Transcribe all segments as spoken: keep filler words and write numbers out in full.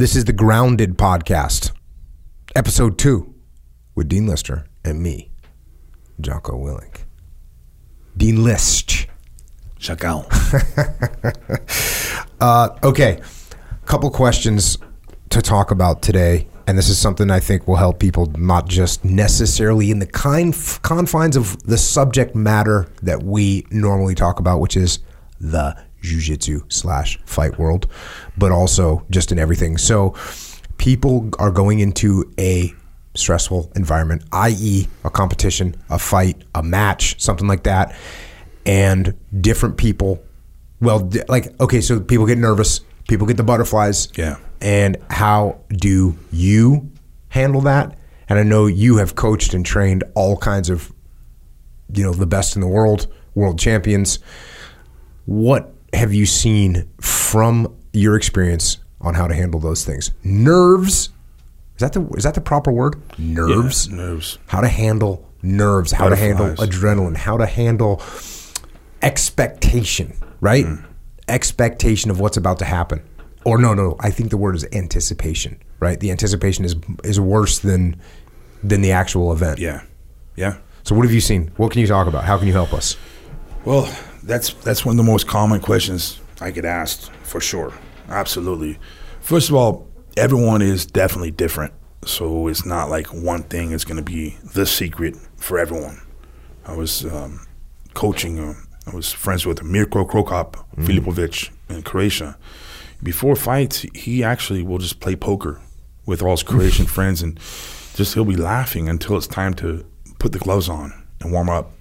This is the Grounded Podcast, episode two, with Dean Lister and me, Jocko Willink. Dean List. Jocko. uh, okay, a couple questions to talk about today, and this is something I think will help people not just necessarily in the kind confines of the subject matter that we normally talk about, which is the jiu-jitsu slash fight world, but also just in everything. So people are going into a stressful environment, that is a competition, a fight, a match, something like that. And different people, well, like, okay, so people get nervous, people get the butterflies. Yeah. And how do you handle that? And I know you have coached and trained all kinds of, you know, the best in the world, world champions. What have you seen from your experience on how to handle those things? Nerves, is that the is that the proper word? Nerves? Yeah, nerves. How to handle nerves, how Butterflies. to handle adrenaline, how to handle expectation, right? Mm. Expectation of what's about to happen. Or no, no, I think the word is anticipation, right? The anticipation is is worse than than the actual event. Yeah, yeah. So what have you seen? What can you talk about? How can you help us? Well, that's that's one of the most common questions I get asked, for sure. Absolutely. First of all, everyone is definitely different. So it's not like one thing is going to be the secret for everyone. I was um, coaching, uh, I was friends with Mirko Krokop mm. Filipovic in Croatia. Before fights, he actually will just play poker with all his Croatian friends, and just he'll be laughing until it's time to put the gloves on and warm up.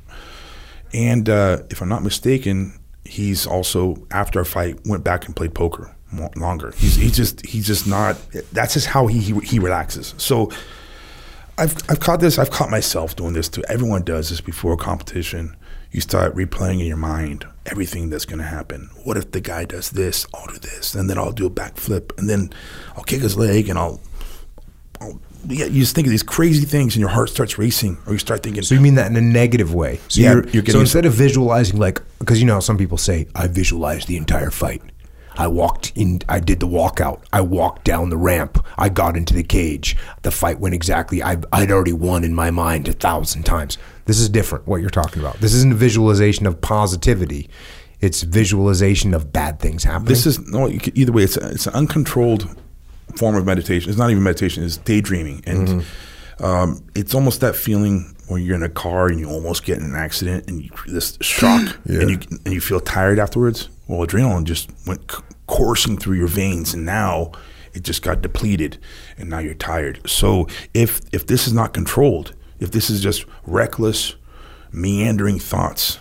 And uh, if I'm not mistaken, he's also, after a fight, went back and played poker more, longer. He's he just he's just not. That's just how he he, he relaxes. So I've I've caught this. I've caught myself doing this too. Everyone does this before a competition. You start replaying in your mind everything that's going to happen. What if the guy does this? I'll do this, and then I'll do a backflip, and then I'll kick his leg, and I'll. I'll Yeah, you just think of these crazy things and your heart starts racing, or you start thinking. So you mean that in a negative way? So yeah, you're, you're getting so instead of visualizing, like, because you know how some people say, I visualized the entire fight. I walked in, I did the walkout. I walked down the ramp. I got into the cage. The fight went exactly, I, I'd already won in my mind a thousand times. This is different, what you're talking about. This isn't a visualization of positivity. It's visualization of bad things happening. This is, no, either way, it's, a, it's an uncontrolled form of meditation. It's not even meditation, it's daydreaming. And mm-hmm. um, it's almost that feeling when you're in a car and you almost get in an accident and you, this shock yeah. and you and you feel tired afterwards. Well, adrenaline just went c- coursing through your veins, and now it just got depleted, and now you're tired. So if if this is not controlled, if this is just reckless, meandering thoughts,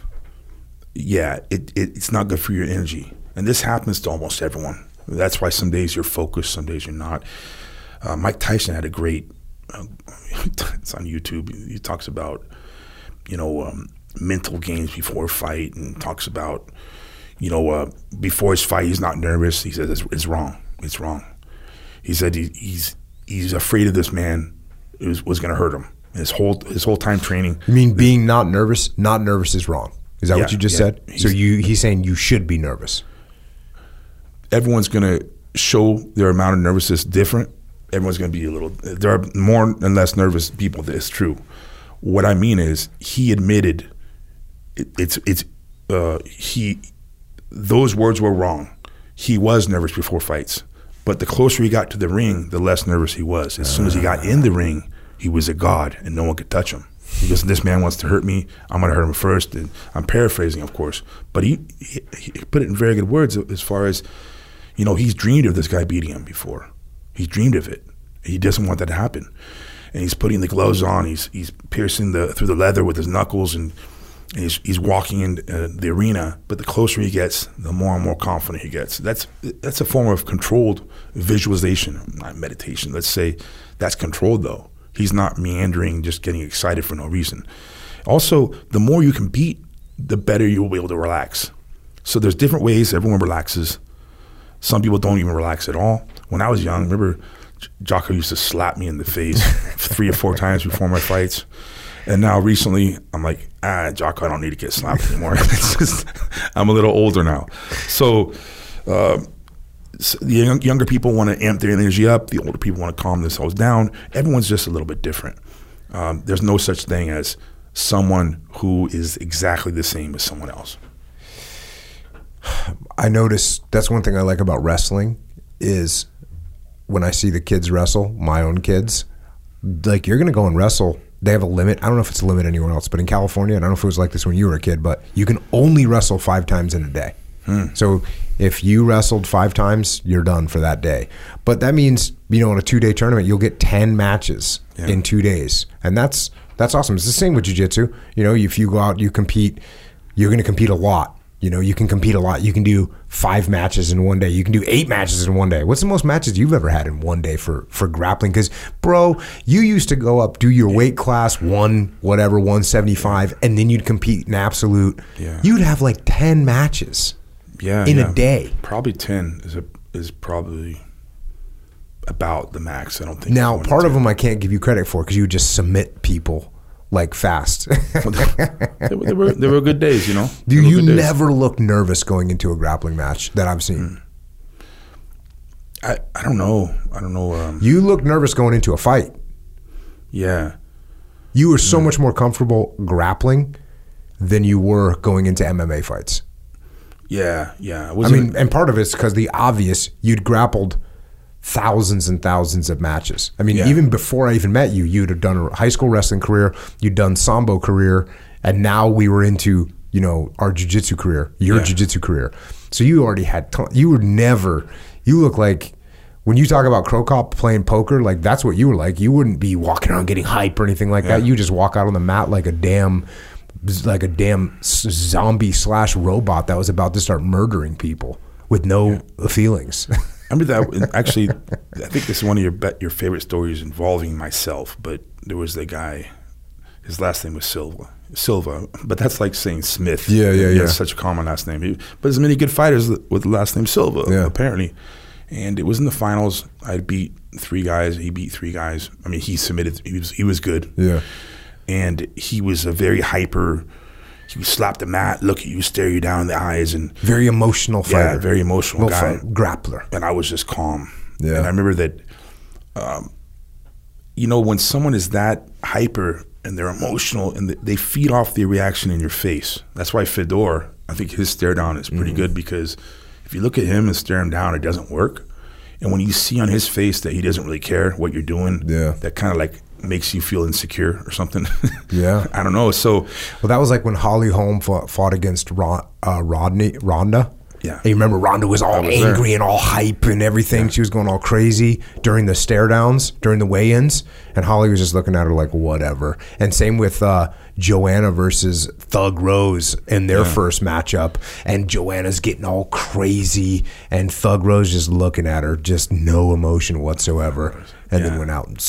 yeah, it, it it's not good for your energy. And this happens to almost everyone. That's why some days you're focused, some days you're not. Uh, Mike Tyson had a great, uh, it's on YouTube, he talks about, you know, um, mental games before a fight, and talks about, you know, uh, before his fight, he's not nervous. He says it's, it's wrong. It's wrong. He said he, he's he's afraid of this man was, was going to hurt him. His whole his whole time training. You mean being not nervous? Not nervous is wrong. Is that yeah, what you just yeah. said? He's, so you he's saying you should be nervous. Everyone's going to show their amount of nervousness different. Everyone's going to be a little, there are more and less nervous people. That's true. What I mean is he admitted it, it's, it's, uh, he, those words were wrong. He was nervous before fights, but the closer he got to the ring, the less nervous he was. As soon as he got in the ring, he was a god and no one could touch him. Because this man wants to hurt me, I'm going to hurt him first. And I'm paraphrasing, of course, but he, he, he put it in very good words as far as, you know, he's dreamed of this guy beating him before. He's dreamed of it. He doesn't want that to happen. And he's putting the gloves on. He's he's piercing the through the leather with his knuckles, and, and he's he's walking in uh, the arena. But the closer he gets, the more and more confident he gets. That's that's a form of controlled visualization, not meditation. Let's say that's controlled, though. He's not meandering, just getting excited for no reason. Also, the more you can beat, the better you will be able to relax. So there's different ways everyone relaxes. Some people don't even relax at all. When I was young, remember Jocko used to slap me in the face three or four times before my fights. And now recently, I'm like, ah, Jocko, I don't need to get slapped anymore. It's just, I'm a little older now. So uh, the young, younger people want to amp their energy up. The older people want to calm themselves down. Everyone's just a little bit different. Um, there's no such thing as someone who is exactly the same as someone else. I notice that's one thing I like about wrestling is when I see the kids wrestle, my own kids, like you're going to go and wrestle. They have a limit. I don't know if it's a limit anywhere else, but in California, I don't know if it was like this when you were a kid, but you can only wrestle five times in a day. Hmm. So if you wrestled five times, you're done for that day. But that means, you know, in a two-day tournament, you'll get ten matches yeah. in two days. And that's that's awesome. It's the same with jiu-jitsu. You know, if you go out, you compete, you're going to compete a lot. You know, you can compete a lot. You can do five matches in one day. You can do eight matches in one day. What's the most matches you've ever had in one day for, for grappling? Because, bro, you used to go up, do your weight class, one, whatever, one seventy-five, and then you'd compete in absolute. Yeah. You'd have like ten matches yeah, in yeah. a day. Probably ten is a, is probably about the max. I don't think. Now, part of them I can't give you credit for because you would just submit people like fast. there, were, there, were, there were good days, you know. Do you never look nervous going into a grappling match that I've seen? Mm. I I don't know. I don't know. Um, you look nervous going into a fight. Yeah. You were so mm. much more comfortable grappling than you were going into M M A fights. Yeah, yeah. I mean, and part of it's because the obvious, you'd grappled thousands and thousands of matches. I mean, yeah. even before I even met you, you'd have done a high school wrestling career, you'd done Sambo career, and now we were into, you know, our jiu-jitsu career, your yeah. jiu-jitsu career. So you already had, ton- you were never, you look like, when you talk about Cro Cop playing poker, like that's what you were like. You wouldn't be walking around getting hype or anything like yeah. that. You just walk out on the mat like a damn, like a damn zombie slash robot that was about to start murdering people with no yeah. feelings. I remember that, actually, I think this is one of your be- your favorite stories involving myself, but there was the guy, his last name was Silva, Silva, but that's like saying Smith. Yeah, yeah, he yeah. has such a common last name. He, but there's many good fighters with the last name Silva, yeah. apparently. And it was in the finals. I beat three guys. He beat three guys. I mean, he submitted. He was he was good. Yeah. And he was a very hyper. He would slap the mat, look at you, stare you down in the eyes, and very emotional fighter. Yeah, very emotional Well, guy, fight, grappler. And I was just calm. Yeah. And I remember that, um, you know, when someone is that hyper and they're emotional and they feed off the reaction in your face. That's why Fedor, I think his stare down is pretty mm-hmm. good, because if you look at him and stare him down, it doesn't work. And when you see on his face that he doesn't really care what you're doing, yeah. that kind of like makes you feel insecure or something. Yeah. I don't know. So, well, that was like when Holly Holm fought, fought against Ron, uh, Rodney, Ronda. Yeah. And you remember Ronda was all was angry there. and all hype and everything. Yeah. She was going all crazy during the stare downs, during the weigh-ins. And Holly was just looking at her like, whatever. And same with uh, Joanna versus Thug Rose in their yeah. first matchup. And Joanna's getting all crazy. And Thug Rose just looking at her, just no emotion whatsoever. And yeah. then went out and...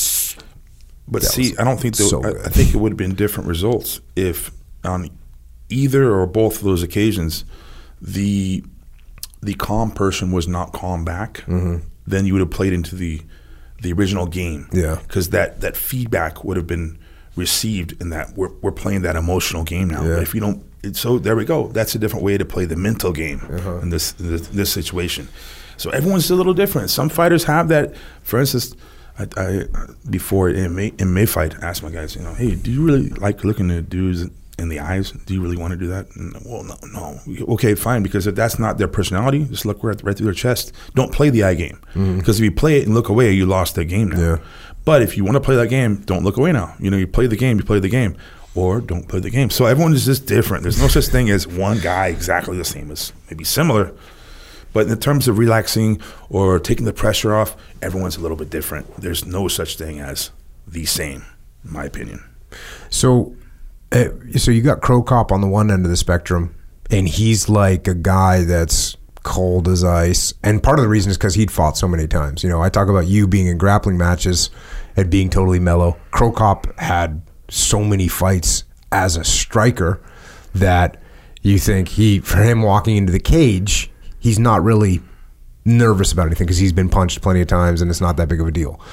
But see, I don't think that, so I, I think it would have been different results if on either or both of those occasions the the calm person was not calm back. Mm-hmm. Then you would have played into the the original game. Yeah, because that, that feedback would have been received in that we're we're playing that emotional game now. Yeah. But if you don't, it, so there we go. That's a different way to play the mental game uh-huh. in this, in this this situation. So everyone's a little different. Some fighters have that. For instance, I, I before in May, in May fight, I asked my guys, you know, hey, do you really like looking at dudes in the eyes? Do you really want to do that? And, well, no, no. Okay, fine, because if that's not their personality, just look right, right through their chest. Don't play the eye game, mm-hmm. because if you play it and look away, you lost the game now. Yeah. But if you want to play that game, don't look away now. You know, you play the game, you play the game, or don't play the game. So everyone is just different. There's no such thing as one guy exactly the same as maybe similar. But in terms of relaxing or taking the pressure off, everyone's a little bit different. There's no such thing as the same, in my opinion. So, uh, so you got Cro Cop on the one end of the spectrum, and he's like a guy that's cold as ice. And part of the reason is because he'd fought so many times. You know, I talk about you being in grappling matches and being totally mellow. Cro Cop had so many fights as a striker that you think he, for him walking into the cage, he's not really nervous about anything because he's been punched plenty of times and it's not that big of a deal.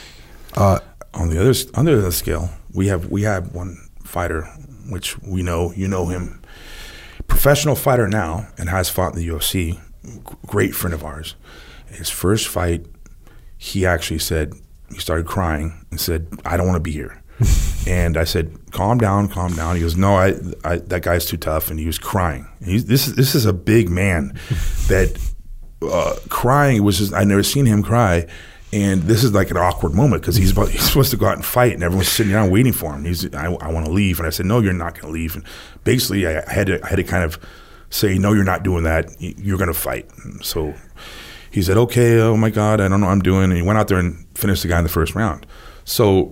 Uh, on the other on the other scale, we have we have one fighter which we know, you know him, professional fighter now and has fought in the U F C, great friend of ours, His first fight, he actually said, he started crying and said, I don't want to be here. And I said, calm down, calm down. He goes, no, I, I that guy's too tough. And he was crying. And he's, this, is, this is a big man that uh, crying was just, I'd never seen him cry. And this is like an awkward moment because he's about, he's supposed to go out and fight, and everyone's sitting down waiting for him. He's, I, I want to leave. And I said, no, you're not going to leave. And basically, I, I had to, I had to kind of say, no, you're not doing that. You're going to fight. And so he said, okay, oh my God, I don't know what I'm doing. And he went out there and finished the guy in the first round. So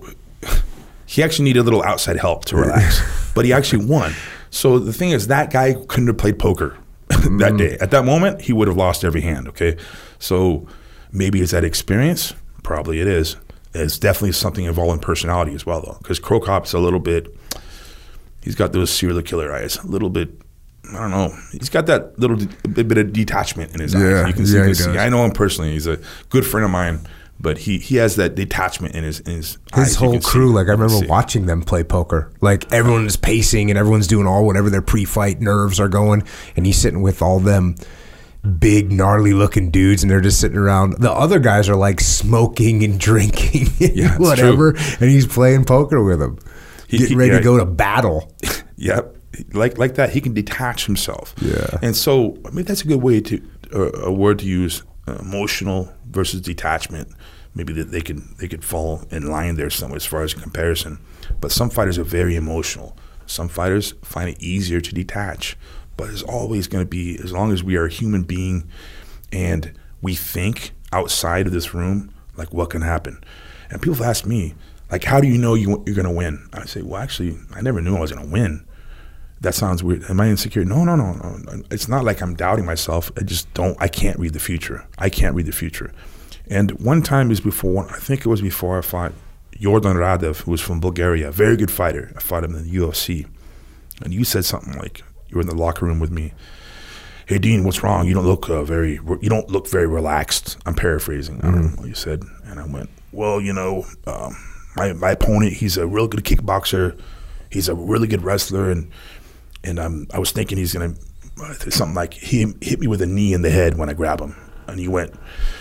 he actually needed a little outside help to relax, but he actually won. So the thing is, that guy couldn't have played poker that mm. day. At that moment, he would have lost every hand, okay? So maybe it's that experience. Probably it is. It's definitely something involved in personality as well, though, because Cro Cop's a little bit, he's got those serial killer eyes, a little bit, I don't know. He's got that little de- bit of detachment in his yeah, eyes. You can yeah, see, he this. does. I know him personally. He's a good friend of mine, but he, he has that detachment in his in his, his eyes. whole crew. See, like I remember see. watching them play poker. Like everyone is pacing and everyone's doing all whatever their pre-fight nerves are going, and he's sitting with all them big gnarly looking dudes, and they're just sitting around. The other guys are like smoking and drinking and yeah, whatever, and he's playing poker with them, he, getting he, ready yeah, to go to battle. Yep. Like like that, he can detach himself. Yeah. And so, I mean, that's a good way to, uh, a word to use, uh, emotional versus detachment. Maybe that they can they could fall in line there somewhere as far as comparison. But some fighters are very emotional. Some fighters find it easier to detach. But it's always going to be, as long as we are a human being and we think outside of this room, like what can happen. And people have asked me, like, how do you know you, you're going to win? I say, well, actually, I never knew I was going to win. That sounds weird. Am I insecure? No, no, no, no. It's not like I'm doubting myself. I just don't, I can't read the future. I can't read the future. And one time is before, I think it was before I fought Yordan Radev, who was from Bulgaria, a very good fighter. I fought him in the U F C. And you said something like, you were in the locker room with me. Hey, Dean, what's wrong? You don't look uh, very, you don't look very relaxed. I'm paraphrasing. Mm-hmm. I don't know what you said. And I went, well, you know, um, my, my opponent, he's a real good kickboxer. He's a really good wrestler. And And um, I was thinking he's going to, uh, something like, he hit me with a knee in the head when I grab him. And he went,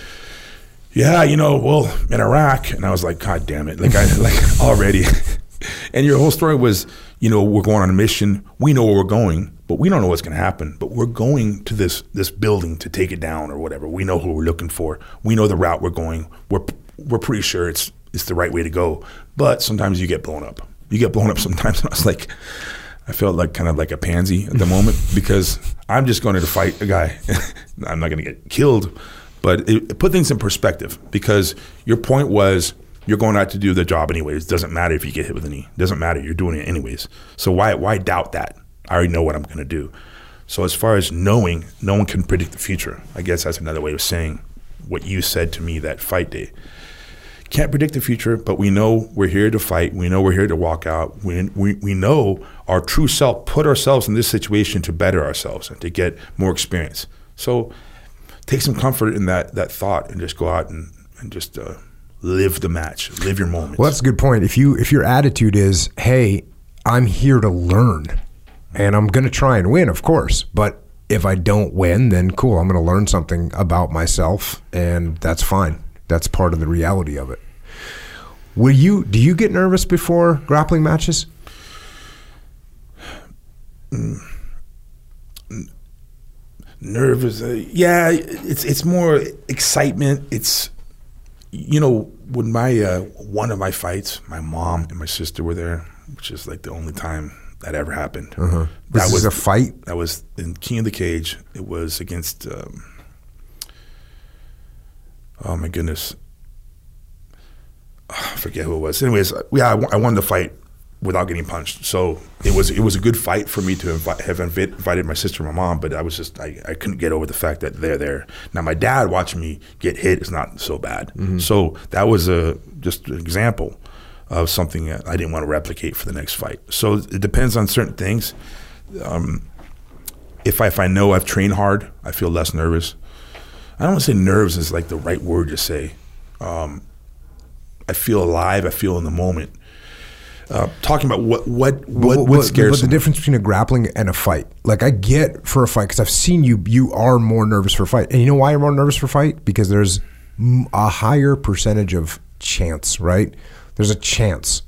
yeah, you know, well, in Iraq. And I was like, God damn it. Like, I like already. And your whole story was, you know, we're going on a mission. We know where we're going, but we don't know what's going to happen. But we're going to this this building to take it down or whatever. We know who we're looking for. We know the route we're going. We're we're pretty sure it's it's the right way to go. But sometimes you get blown up. You get blown up sometimes. And I was like, I felt like kind of like a pansy at the moment because I'm just going to fight a guy. I'm not going to get killed. But it, it put things in perspective because your point was you're going out to do the job anyways. It doesn't matter if you get hit with a knee. It doesn't matter. You're doing it anyways. So why why doubt that? I already know what I'm going to do. So as far as knowing, no one can predict the future. I guess that's another way of saying what you said to me that fight day. Can't predict the future, but we know we're here to fight. We know we're here to walk out. We, we we know our true self, put ourselves in this situation to better ourselves and to get more experience. So take some comfort in that that thought and just go out and, and just uh, live the match, live your moments. Well, that's a good point. If you if your attitude is, hey, I'm here to learn and I'm going to try and win, of course, but if I don't win, then cool, I'm going to learn something about myself and that's fine. That's part of the reality of it. Will you? Do you get nervous before grappling matches? Mm. Nervous? Uh, yeah, it's it's more excitement. It's, you know, when my uh, one of my fights, my mom and my sister were there, which is like the only time that ever happened. Uh-huh. That this was a fight. That was in King of the Cage. It was against. Um, Oh my goodness, oh, I forget who it was. Anyways, yeah, I, I won the fight without getting punched. So it was it was a good fight for me to invite, have invited my sister and my mom. But I was just I, I couldn't get over the fact that they're there. Now my dad watching me get hit is not so bad. Mm-hmm. So that was a just an example of something that I didn't want to replicate for the next fight. So it depends on certain things. Um, if I, if I know I've trained hard, I feel less nervous. I don't want to say nerves is like the right word to say. Um, I feel alive. I feel in the moment. Uh, talking about what what what, But- what but- scares But the someone. difference between a grappling and a fight, like I get for a fight, because I've seen you, you are more nervous for a fight. And you know why you're more nervous for a fight? Because there's m- a higher percentage of chance, right? There's a chance.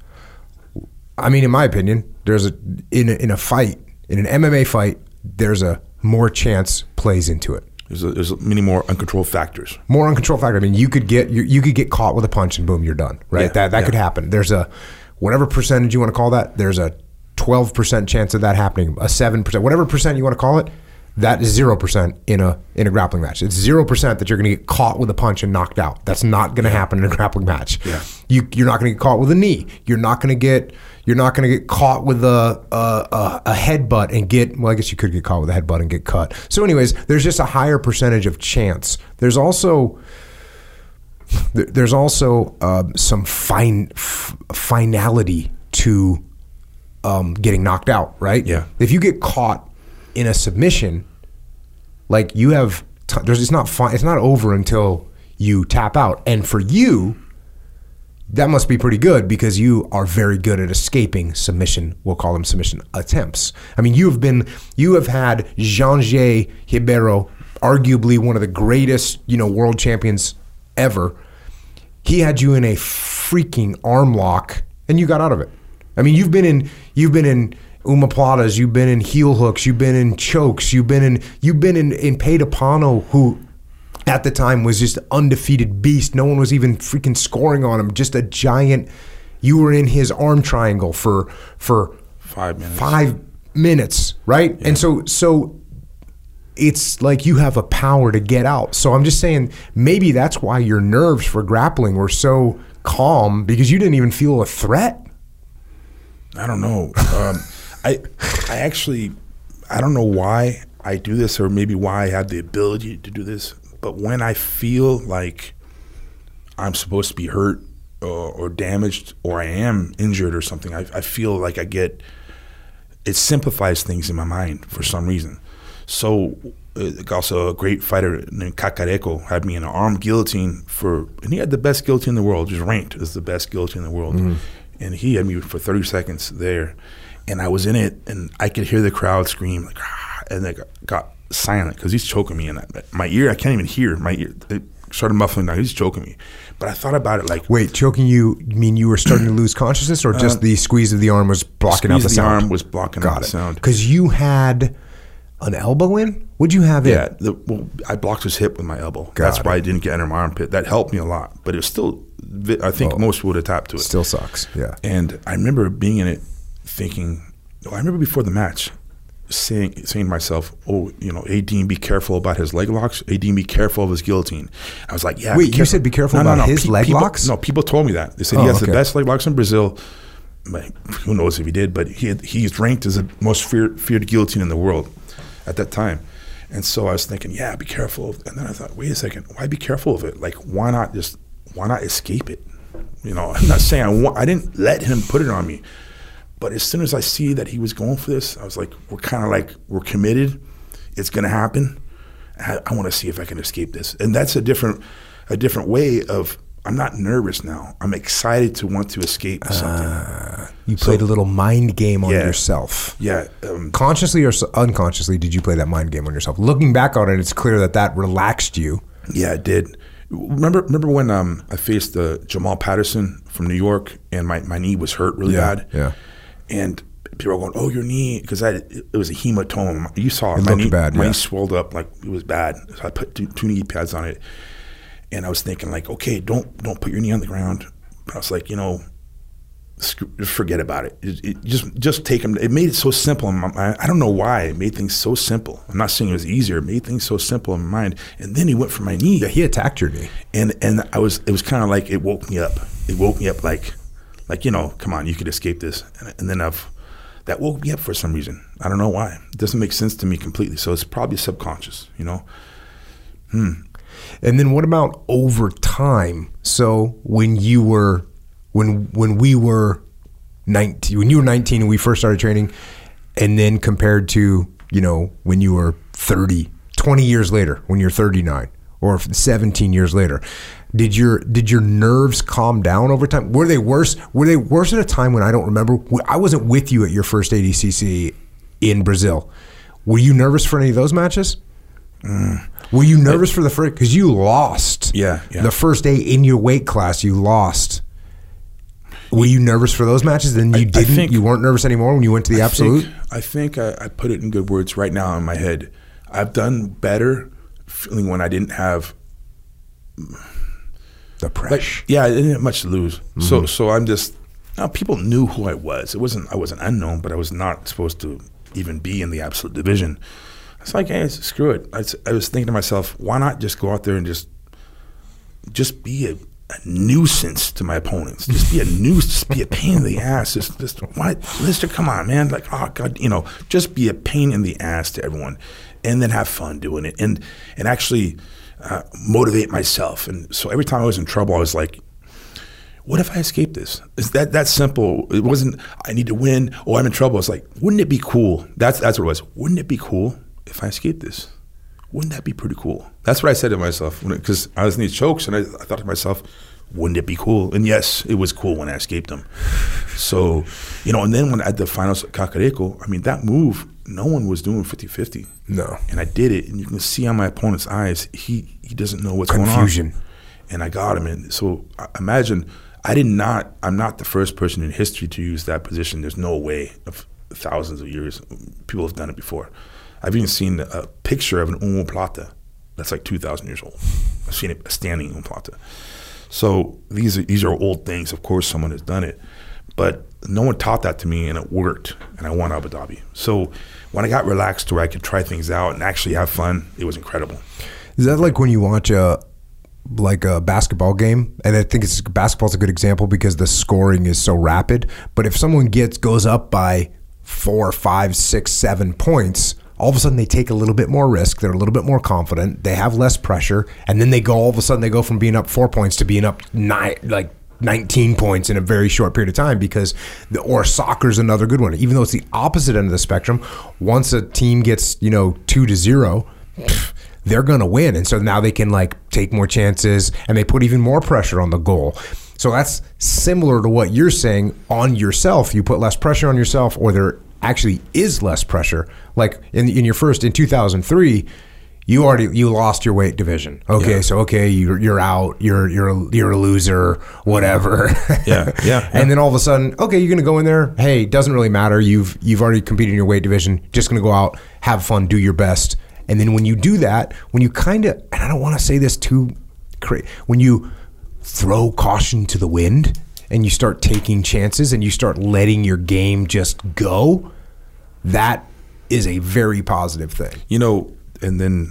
I mean, in my opinion, there's a in a, in a fight, in an M M A fight, there's a more chance plays into it. There's, a, there's many more uncontrolled factors. More uncontrolled factor. I mean, you could get you, you could get caught with a punch and boom, you're done. Right? Yeah, that that yeah. could happen. There's a whatever percentage you want to call that. There's a twelve percent chance of that happening. A seven percent, whatever percent you want to call it. That is zero percent in a in a grappling match. It's zero percent that you're going to get caught with a punch and knocked out. That's not going to happen in a grappling match. Yeah. You you're not going to get caught with a knee. You're not going to get you're not going to get caught with a, a a a headbutt and get well. I guess you could get caught with a headbutt and get cut. So, anyways, there's just a higher percentage of chance. There's also there- there's also uh, some fine f- finality to um, getting knocked out. Right? Yeah. If you get caught in a submission, like you have, t- there's it's not fine. It's not over until you tap out. And for you, that must be pretty good because you are very good at escaping submission. We'll call them submission attempts. I mean, you have been, you have had Jean-Jay Ribeiro, arguably one of the greatest, you know, world champions ever. He had you in a freaking arm lock, and you got out of it. I mean, you've been in, you've been in omoplatas, you've been in heel hooks, you've been in chokes, you've been in, you've been in in Pedapano, who at the time was just an undefeated beast. No one was even freaking scoring on him. Just a giant. You were in his arm triangle for for Five minutes. Five minutes, right? Yeah. And so so it's like you have a power to get out. So I'm just saying maybe that's why your nerves for grappling were so calm, because you didn't even feel a threat. I don't know. Um, I I actually I don't know why I do this, or maybe why I have the ability to do this. But when I feel like I'm supposed to be hurt or, or damaged, or I am injured or something, I, I feel like I get, it simplifies things in my mind for some reason. So uh, also a great fighter named Cacareco had me in an armed guillotine for, and he had the best guillotine in the world, just ranked as the best guillotine in the world. Mm-hmm. And he had me for thirty seconds there. And I was in it, and I could hear the crowd scream, like, ah, and they got, got silent because he's choking me. And I, my ear, I can't even hear. My ear, it started muffling down. He's choking me. But I thought about it like, wait, choking you, you mean you were starting to lose consciousness, or just uh, the squeeze of the arm was blocking out the, the sound? The arm was blocking got out it. the sound. Because you had an elbow in? What'd you have yeah, in? Yeah, well, I blocked his hip with my elbow. Got That's it. why I didn't get under my armpit. That helped me a lot. But it was still, I think oh, most would have tapped to it. Still sucks, yeah. And I remember being in it thinking, I remember before the match saying saying to myself, oh, you know, Adine, be careful about his leg locks. Adine, be careful of his guillotine. I was like, yeah. Wait, you said be careful no, about no, no. his Pe- leg people, locks? No, people told me that. They said oh, he has okay. the best leg locks in Brazil. But who knows if he did, but he had, he's ranked as the most feared, feared guillotine in the world at that time. And so I was thinking, yeah, be careful. And then I thought, wait a second, why be careful of it? Like, why not just, why not escape it? You know, I'm not saying I want, I didn't let him put it on me. But as soon as I see that he was going for this, I was like, we're kind of like, we're committed. It's going to happen. I, I want to see if I can escape this. And that's a different, a different way of, I'm not nervous now. I'm excited to want to escape something. Uh, you played so, a little mind game on yeah, yourself. Yeah. Um, Consciously or unconsciously, did you play that mind game on yourself? Looking back on it, it's clear that that relaxed you. Yeah, it did. Remember remember when um, I faced uh, Jamal Patterson from New York, and my, my knee was hurt really yeah, bad? Yeah. And people were going, oh, your knee, because it was a hematoma. You saw it. It my looked knee, bad, my yeah. knee swelled up, like it was bad. So I put two, two knee pads on it. And I was thinking, like, okay, don't don't put your knee on the ground. But I was like, you know, screw, just forget about it. It, it. Just just take them. It made it so simple. In my, I, I don't know why. It made things so simple. I'm not saying it was easier. It made things so simple in my mind. And then he went for my knee. Yeah, he attacked your knee. And and I was. It was kind of like it woke me up. It woke me up like, like you know, come on, you could escape this. And, and then I've. That woke me up for some reason. I don't know why. It doesn't make sense to me completely. So it's probably subconscious, you know? Hmm. And then what about over time? So when you were, when when we were nineteen, when you were nineteen and we first started training, and then compared to, you know, when you were thirty, twenty years later, when you're thirty-nine, or seventeen years later, did your did your nerves calm down over time? Were they worse? Were they worse at a time when I don't remember? I wasn't with you at your first A D C C in Brazil. Were you nervous for any of those matches? Mm. Were you nervous I, for the first? Because you lost. Yeah, yeah. The first day in your weight class, you lost. Were you nervous for those matches? Then you I, didn't. I think, you weren't nervous anymore when you went to the I absolute. Think, I think I, I put it in good words right now in my head. I've done better feeling when I didn't have the pressure. Like, yeah, I didn't have much to lose. Mm-hmm. So, so I'm just. Now people knew who I was. It wasn't. I wasn't unknown, but I was not supposed to even be in the absolute division. It's like, hey, screw it. I, I was thinking to myself, why not just go out there and just, just be a. a nuisance to my opponents. Just be a nuisance, just be a pain in the ass. Just, just what, Lister, come on, man. Like, oh God, you know, just be a pain in the ass to everyone, and then have fun doing it, and and actually uh, motivate myself. And so every time I was in trouble, I was like, what if I escape this? Is that that simple? It wasn't. I need to win. Oh, I'm in trouble. It's like, wouldn't it be cool? That's that's what it was. Wouldn't it be cool if I escape this? Wouldn't that be pretty cool? That's what I said to myself because I was in these chokes, and I, I thought to myself, wouldn't it be cool? And yes, it was cool when I escaped them. So, you know, and then when at the finals at Kakariko, I mean, that move, no one was doing fifty-fifty. No. And I did it, and you can see on my opponent's eyes, he he doesn't know what's Confusion. going on. And I got him. And so imagine, I did not, I'm not the first person in history to use that position. There's no way of thousands of years. People have done it before. I've even seen a picture of an omoplata that's like two thousand years old. I've seen it, a standing omoplata. So these are, these are old things. Of course, someone has done it. But no one taught that to me, and it worked, and I won Abu Dhabi. So when I got relaxed where I could try things out and actually have fun, it was incredible. Is that like when you watch a like a basketball game? And I think it's basketball's a good example because the scoring is so rapid. But if someone gets goes up by four, five, six, seven points, all of a sudden they take a little bit more risk. They're a little bit more confident. They have less pressure. And then they go, all of a sudden they go from being up four points to being up nine, like nineteen points in a very short period of time because, the, or soccer's another good one. Even though it's the opposite end of the spectrum, once a team gets, you know, two to zero, they're going to win. And so now they can like take more chances and they put even more pressure on the goal. So that's similar to what you're saying on yourself. You put less pressure on yourself, or there actually is less pressure. Like in in your first, in two thousand three, you already you lost your weight division. Okay, yeah. so okay, you're you're out. You're you're a, you're a loser. Whatever. Yeah, yeah, yeah. And then all of a sudden, okay, you're gonna go in there. Hey, doesn't really matter. You've you've already competed in your weight division. Just gonna go out, have fun, do your best. And then when you do that, when you kind of, and I don't want to say this too crazy, when you throw caution to the wind and you start taking chances and you start letting your game just go, that is a very positive thing. You know, and then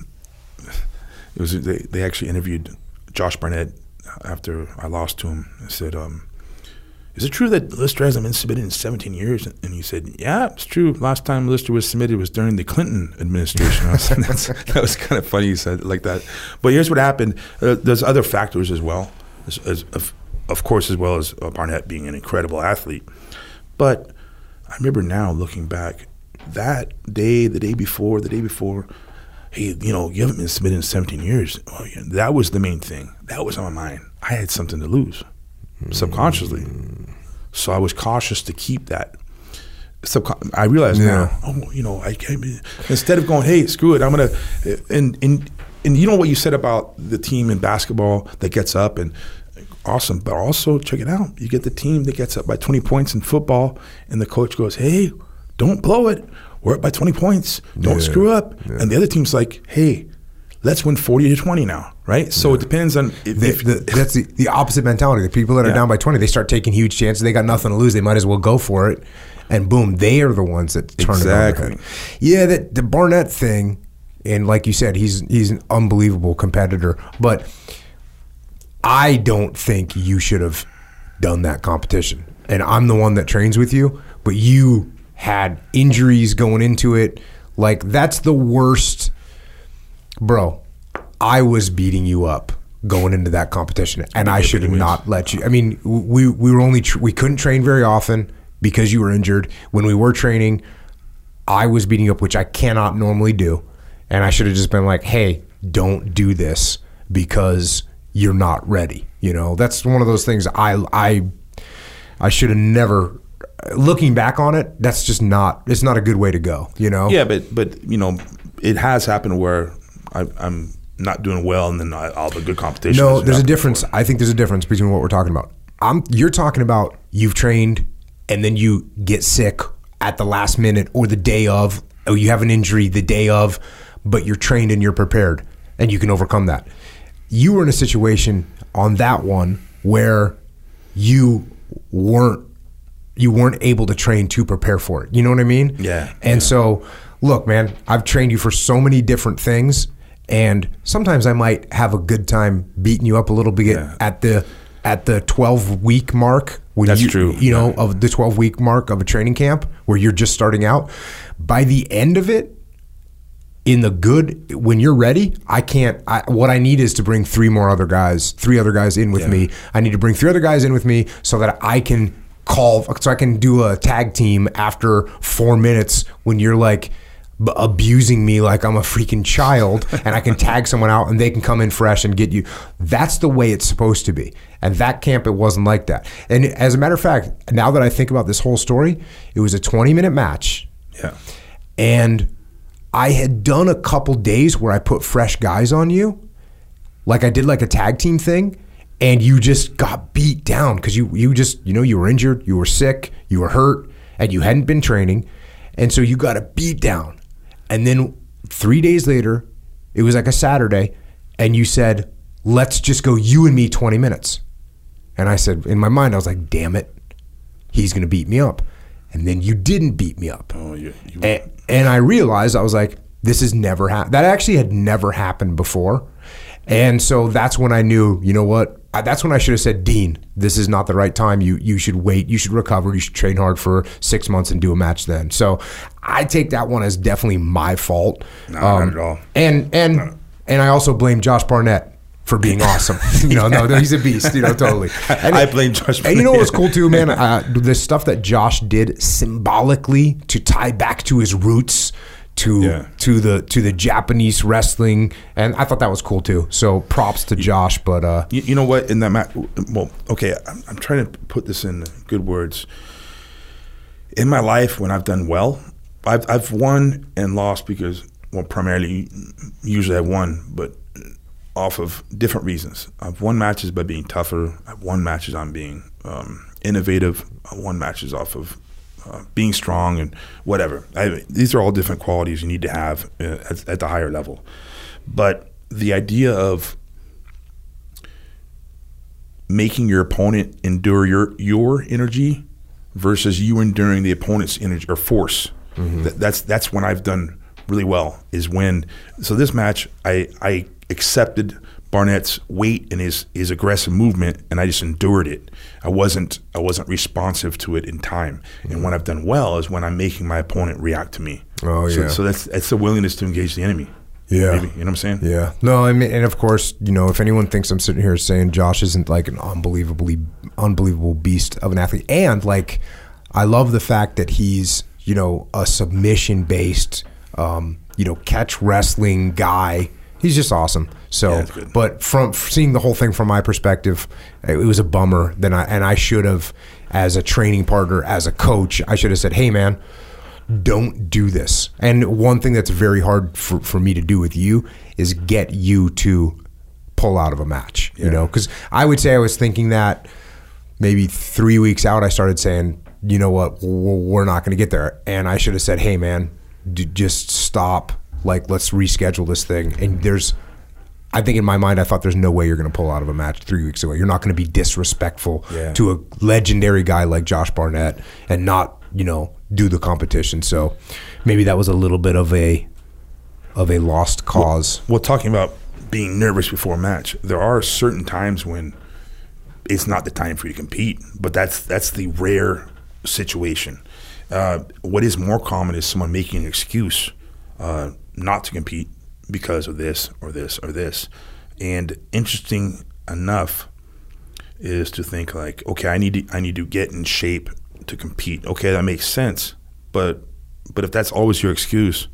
it was they, they actually interviewed Josh Barnett after I lost to him. I said, um, is it true that Lister hasn't been submitted in seventeen years? And he said, yeah, it's true. Last time Lister was submitted was during the Clinton administration. I was, that's, that was kind of funny you said it like that. But here's what happened. Uh, there's other factors as well, as, as, of, of course, as well as uh, Barnett being an incredible athlete. But I remember now looking back, that day, the day before, the day before, hey, you know, you haven't been submitted in seventeen years. Oh, yeah, that was the main thing. That was on my mind. I had something to lose. Subconsciously, so I was cautious to keep that. Subcon- I realize yeah. now, oh, you know, I can't be, instead of going, hey, screw it, I'm gonna, and and and you know what you said about the team in basketball that gets up and awesome, but also check it out, you get the team that gets up by twenty points in football, and the coach goes, hey, don't blow it, we're up by twenty points, don't yeah. screw up, yeah. and the other team's like, hey, let's win forty to twenty now, right? So yeah. it depends on if, the, if the, that's the, the opposite mentality. The people that are yeah. down by twenty, they start taking huge chances. They got nothing to lose. They might as well go for it, and boom, they are the ones that turn exactly. it on. Yeah, that the Barnett thing, and like you said, he's he's an unbelievable competitor. But I don't think you should have done that competition. And I'm the one that trains with you, but you had injuries going into it. Like that's the worst. Bro, I was beating you up going into that competition, and I should have not let you. I mean, we we were only tr- we couldn't train very often because you were injured. When we were training, I was beating you up, which I cannot normally do, and I should have just been like, "Hey, don't do this," because you're not ready. You know, that's one of those things I I I should have never. Looking back on it, that's just not. It's not a good way to go. You know. Yeah, but but you know, it has happened where I, I'm not doing well, and then I, I'll have a good competition. No, there's a difference. Before. I think there's a difference between what we're talking about. I'm. You're talking about you've trained, and then you get sick at the last minute or the day of, or you have an injury the day of, but you're trained and you're prepared, and you can overcome that. You were in a situation on that one where you weren't you weren't able to train to prepare for it. You know what I mean? Yeah. And yeah. so, look, man, I've trained you for so many different things, and sometimes I might have a good time beating you up a little bit yeah. at the at the twelve week mark. When That's you, true. You know, yeah. of the twelve week mark of a training camp where you're just starting out. By the end of it, in the good, when you're ready, I can't, I, what I need is to bring three more other guys, three other guys in with yeah. me. I need to bring three other guys in with me so that I can call, so I can do a tag team after four minutes when you're like b- abusing me like I'm a freaking child, and I can tag someone out and they can come in fresh and get you. That's the way it's supposed to be. And that camp, it wasn't like that. And as a matter of fact, now that I think about this whole story, it was a twenty minute match. Yeah. And I had done a couple days where I put fresh guys on you, like I did like a tag team thing, and you just got beat down because you you just, you know, you were injured, you were sick, you were hurt, and you hadn't been training, and so you got a beat down. And then three days later, it was like a Saturday, and you said, let's just go you and me twenty minutes. And I said, in my mind, I was like, damn it, he's going to beat me up. And then you didn't beat me up. Oh, you, you and, and I realized, I was like, this has never happened. That actually had never happened before. And so that's when I knew, you know what? I, that's when I should have said, Dean, this is not the right time. You you should wait. You should recover. You should train hard for six months and do a match then. So I take that one as definitely my fault. No, um, not at all. And, and, no. and I also blame Josh Barnett for being awesome. no, no, no, he's a beast, you know, totally. And, I blame Josh. And you know what was cool too, man? Uh, the stuff that Josh did symbolically to tie back to his roots, to yeah. to the to the Japanese wrestling, and I thought that was cool too. So props to Josh. But uh, you, you know what? In that match, well, okay, I'm, I'm trying to put this in good words. In my life, when I've done well, I've I've won and lost because, well, primarily, usually I won, but off of different reasons. I've won matches by being tougher. I've won matches on being um, innovative. I've won matches off of uh, being strong and whatever. I, these are all different qualities you need to have uh, at, at the higher level. But the idea of making your opponent endure your your energy versus you enduring the opponent's energy or force, mm-hmm. th- that's that's when I've done really well. Is when so this match I I. accepted Barnett's weight and his, his aggressive movement, and I just endured it. I wasn't I wasn't responsive to it in time. Mm-hmm. And when I've done well is when I'm making my opponent react to me. Oh so, yeah. So that's that's the willingness to engage the enemy. Yeah. Maybe, you know what I'm saying? Yeah. No, I mean, and of course, you know, if anyone thinks I'm sitting here saying Josh isn't like an unbelievably unbelievable beast of an athlete, and like I love the fact that he's, you know, a submission based, um, you know, catch wrestling guy. He's just awesome. So, yeah, but from seeing the whole thing from my perspective, it was a bummer. Then I and I should have, as a training partner, as a coach, I should have said, "Hey, man, don't do this." And one thing that's very hard for, for me to do with you is get you to pull out of a match. Yeah. You know, because I would say I was thinking that maybe three weeks out, I started saying, "You know what? We're not going to get there." And I should have said, "Hey, man, d- just stop." Like, let's reschedule this thing. And there's, I think in my mind, I thought there's no way you're going to pull out of a match three weeks away. You're not going to be disrespectful yeah. to a legendary guy like Josh Barnett and not, you know, do the competition. So maybe that was a little bit of a, of a lost cause. Well, well, talking about being nervous before a match, there are certain times when it's not the time for you to compete, but that's that's the rare situation. Uh, what is more common is someone making an excuse uh, not to compete because of this or this or this. And interesting enough is to think like, okay, I need to, I need to get in shape to compete. Okay, that makes sense. But but if that's always your excuse,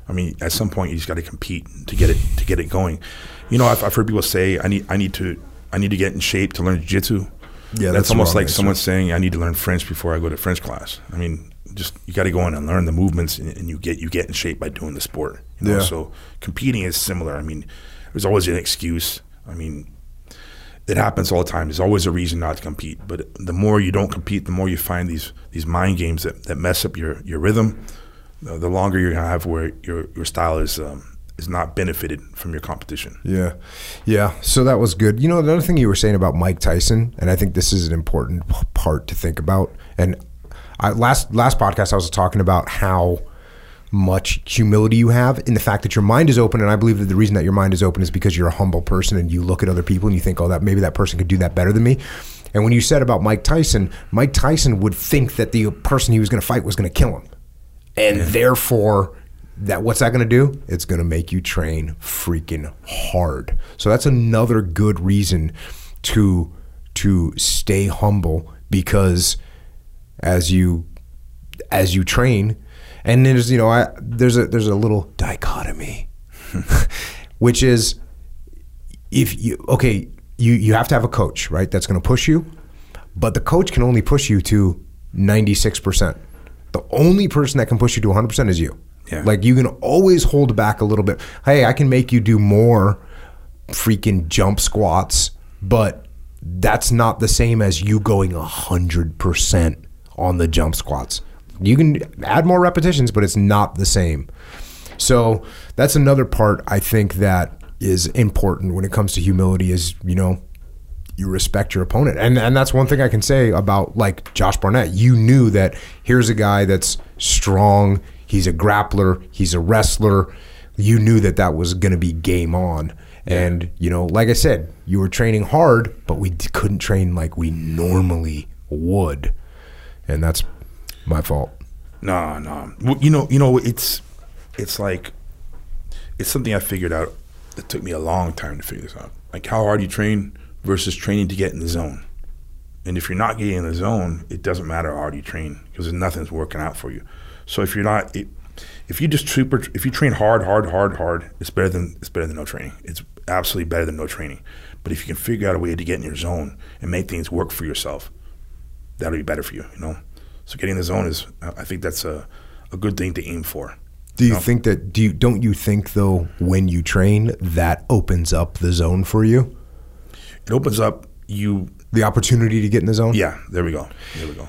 I mean, at some point you just got to compete to get it to get it going. You know, I've, I've heard people say, I need I need to I need to get in shape to learn jiu-jitsu. Yeah, that's, that's almost wrong like answer. someone saying, I need to learn French before I go to French class. I mean, just you got to go in and learn the movements, and, and you get you get in shape by doing the sport. You know? Yeah. So competing is similar. I mean, there's always an excuse. I mean, it happens all the time. There's always a reason not to compete. But the more you don't compete, the more you find these these mind games that, that mess up your, your rhythm. The, the longer you're gonna have where your your style is um, is not benefited from your competition. Yeah. Yeah. So that was good. You know, another thing you were saying about Mike Tyson, and I think this is an important p- part to think about. And I, last last podcast, I was talking about how much humility you have in the fact that your mind is open. And I believe that the reason that your mind is open is because you're a humble person and you look at other people and you think, oh, that maybe that person could do that better than me. And when you said about Mike Tyson, Mike Tyson would think that the person he was going to fight was going to kill him. And yeah. therefore, that what's that going to do? It's going to make you train freaking hard. So that's another good reason to to stay humble, because as you as you train, and there's you know I there's a there's a little dichotomy, which is if you okay you you have to have a coach, right? That's going to push you, but the coach can only push you to ninety-six percent. The only person that can push you to one hundred percent is you. Yeah. Like you can always hold back a little bit. Hey, I can make you do more freaking jump squats, but that's not the same as you going one hundred percent on the jump squats. You can add more repetitions, but it's not the same. So that's another part I think that is important when it comes to humility is, you know, you respect your opponent. And and that's one thing I can say about like Josh Barnett. You knew that here's a guy that's strong, he's a grappler, he's a wrestler. You knew that that was going to be game on. And, you know, like I said, you were training hard, but we d- couldn't train like we normally would. And that's my fault. No, no. Well, you know, you know, it's it's like it's something I figured out. It took me a long time to figure this out. Like how hard you train versus training to get in the zone. And if you're not getting in the zone, it doesn't matter how hard you train because nothing's working out for you. So if you're not, it, if you just super, if you train hard, hard, hard, hard, it's better than it's better than no training. It's absolutely better than no training. But if you can figure out a way to get in your zone and make things work for yourself, that'll be better for you. You know. So getting in the zone is, I think that's a, a good thing to aim for. Do you, you know? think that? Do you don't you think though when you train that opens up the zone for you? It opens up you the opportunity to get in the zone? Yeah, there we go. There we go.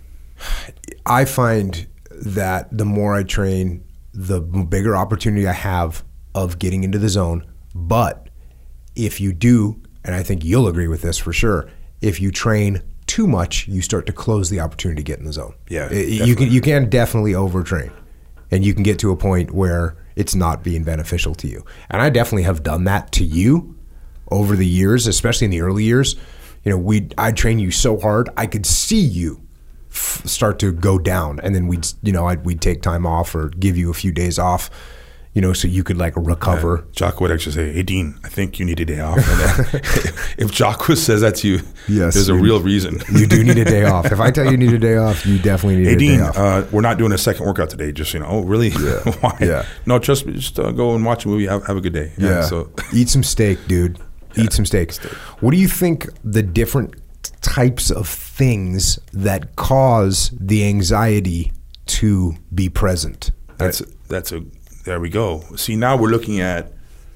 I find that the more I train, the bigger opportunity I have of getting into the zone. But if you do, and I think you'll agree with this for sure, if you train too much, you start to close the opportunity to get in the zone. Yeah, it, you can you can definitely overtrain, and you can get to a point where it's not being beneficial to you. And I definitely have done that to you over the years, especially in the early years. You know, we I'd train you so hard, I could see you f- start to go down, and then we'd you know I'd, we'd take time off or give you a few days off, you know, so you could like recover. Yeah. Jock would actually say, "Hey Dean, I think you need a day off." If Jock says that to you, yes, there's a real reason. You do need a day off. If I tell you you need a day off, you definitely need hey, a Dean, day off. Uh, we're not doing a second workout today. Just you know, oh really? Yeah. Why? Yeah. No, trust me. Just uh, go and watch a movie. Have, have a good day. Yeah. yeah. So eat some steak, dude. Yeah. Eat some steak. steak. What do you think the different types of things that cause the anxiety to be present? That's that's a there we go. See, now we're looking at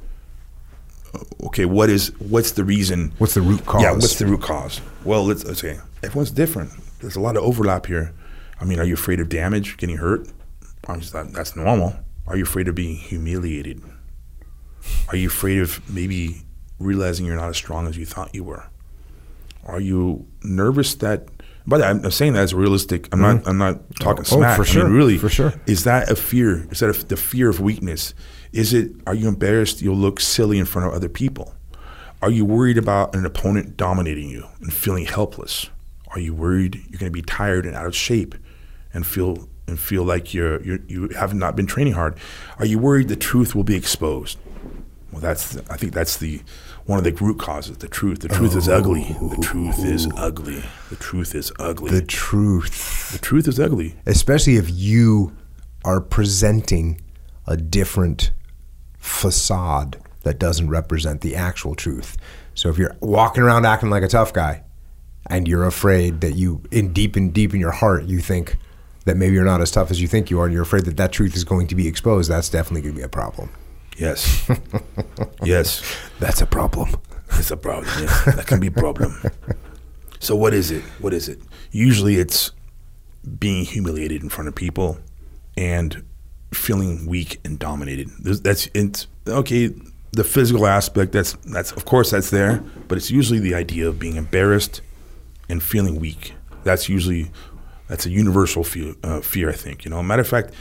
okay, what is what's the reason? What's the root cause? Yeah, what's the root cause? Well, let's, let's say everyone's different. There's a lot of overlap here. I mean, are you afraid of damage, getting hurt? I'm just not, that's normal. Are you afraid of being humiliated? Are you afraid of maybe realizing you're not as strong as you thought you were? Are you nervous that? But I'm saying that as realistic. I'm mm-hmm. not. I'm not talking oh, smack. Oh, for sure. I mean, really, for sure. Is that a fear? Is that a, the fear of weakness? Is it? Are you embarrassed you'll look silly in front of other people? Are you worried about an opponent dominating you and feeling helpless? Are you worried you're going to be tired and out of shape and feel and feel like you're, you're you have not been training hard? Are you worried the truth will be exposed? Well, that's I think that's the one of the root causes. The truth. The truth oh. is ugly. The truth is ugly. The truth is ugly. The truth. The truth is ugly. Especially if you are presenting a different facade that doesn't represent the actual truth. So if you're walking around acting like a tough guy and you're afraid that you, in deep and deep in your heart, you think that maybe you're not as tough as you think you are, and you're afraid that that truth is going to be exposed, that's definitely going to be a problem. Yes. Yes. That's a problem. It's a problem, yes. That can be a problem. So what is it? What is it? Usually it's being humiliated in front of people and feeling weak and dominated. That's it's okay. The physical aspect, that's that's of course that's there, but it's usually the idea of being embarrassed and feeling weak. That's usually that's a universal fear. Uh, fear, I think. You know, matter of fact,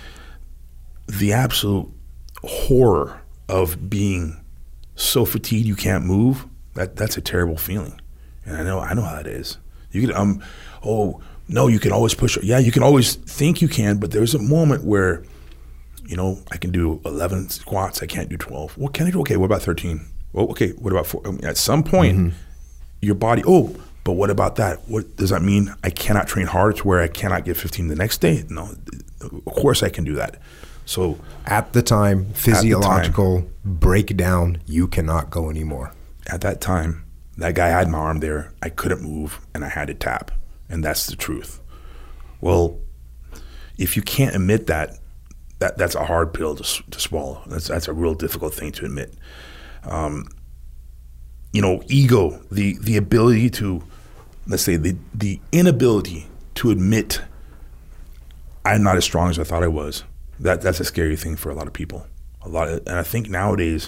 the absolute horror of being so fatigued you can't move. That that's a terrible feeling, and I know I know how that is. You could um oh. No, you can always push. Yeah, you can always think you can, but there's a moment where, you know, I can do eleven squats. I can't do twelve. What can I do? Okay, what about thirteen? Well, okay, what about four? I mean, at some point, mm-hmm. your body, oh, but what about that? What does that mean? I cannot train hard to where I cannot get fifteen the next day? No, of course I can do that. So at the time, physiological the time, breakdown, you cannot go anymore. At that time, that guy had my arm there. I couldn't move, and I had to tap. And that's the truth. Well, if you can't admit that, that that's a hard pill to, to swallow. That's that's a real difficult thing to admit. Um, you know, ego, the the ability to, let's say, the the inability to admit I'm not as strong as I thought I was. That that's a scary thing for a lot of people. A lot, of, and I think nowadays,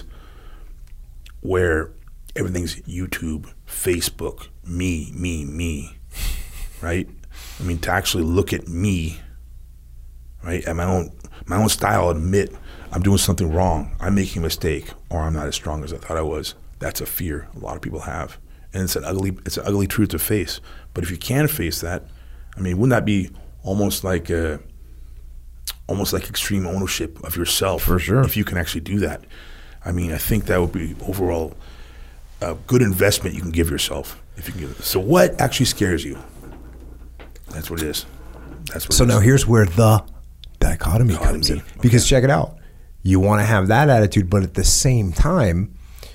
where everything's YouTube, Facebook, me, me, me. Right? I mean, to actually look at me, right, at my own my own style, admit I'm doing something wrong, I'm making a mistake, or I'm not as strong as I thought I was. That's a fear a lot of people have, and it's an ugly it's an ugly truth to face. But if you can face that, I mean, wouldn't that be almost like a, almost like extreme ownership of yourself? For sure. If you can actually do that, I mean, I think that would be overall a good investment you can give yourself if you can give it. So, what actually scares you? That's what it is. That's what so it is. Now here's where the dichotomy, dichotomy. comes in. Okay. Because check it out. You want to have that attitude, but at the same time,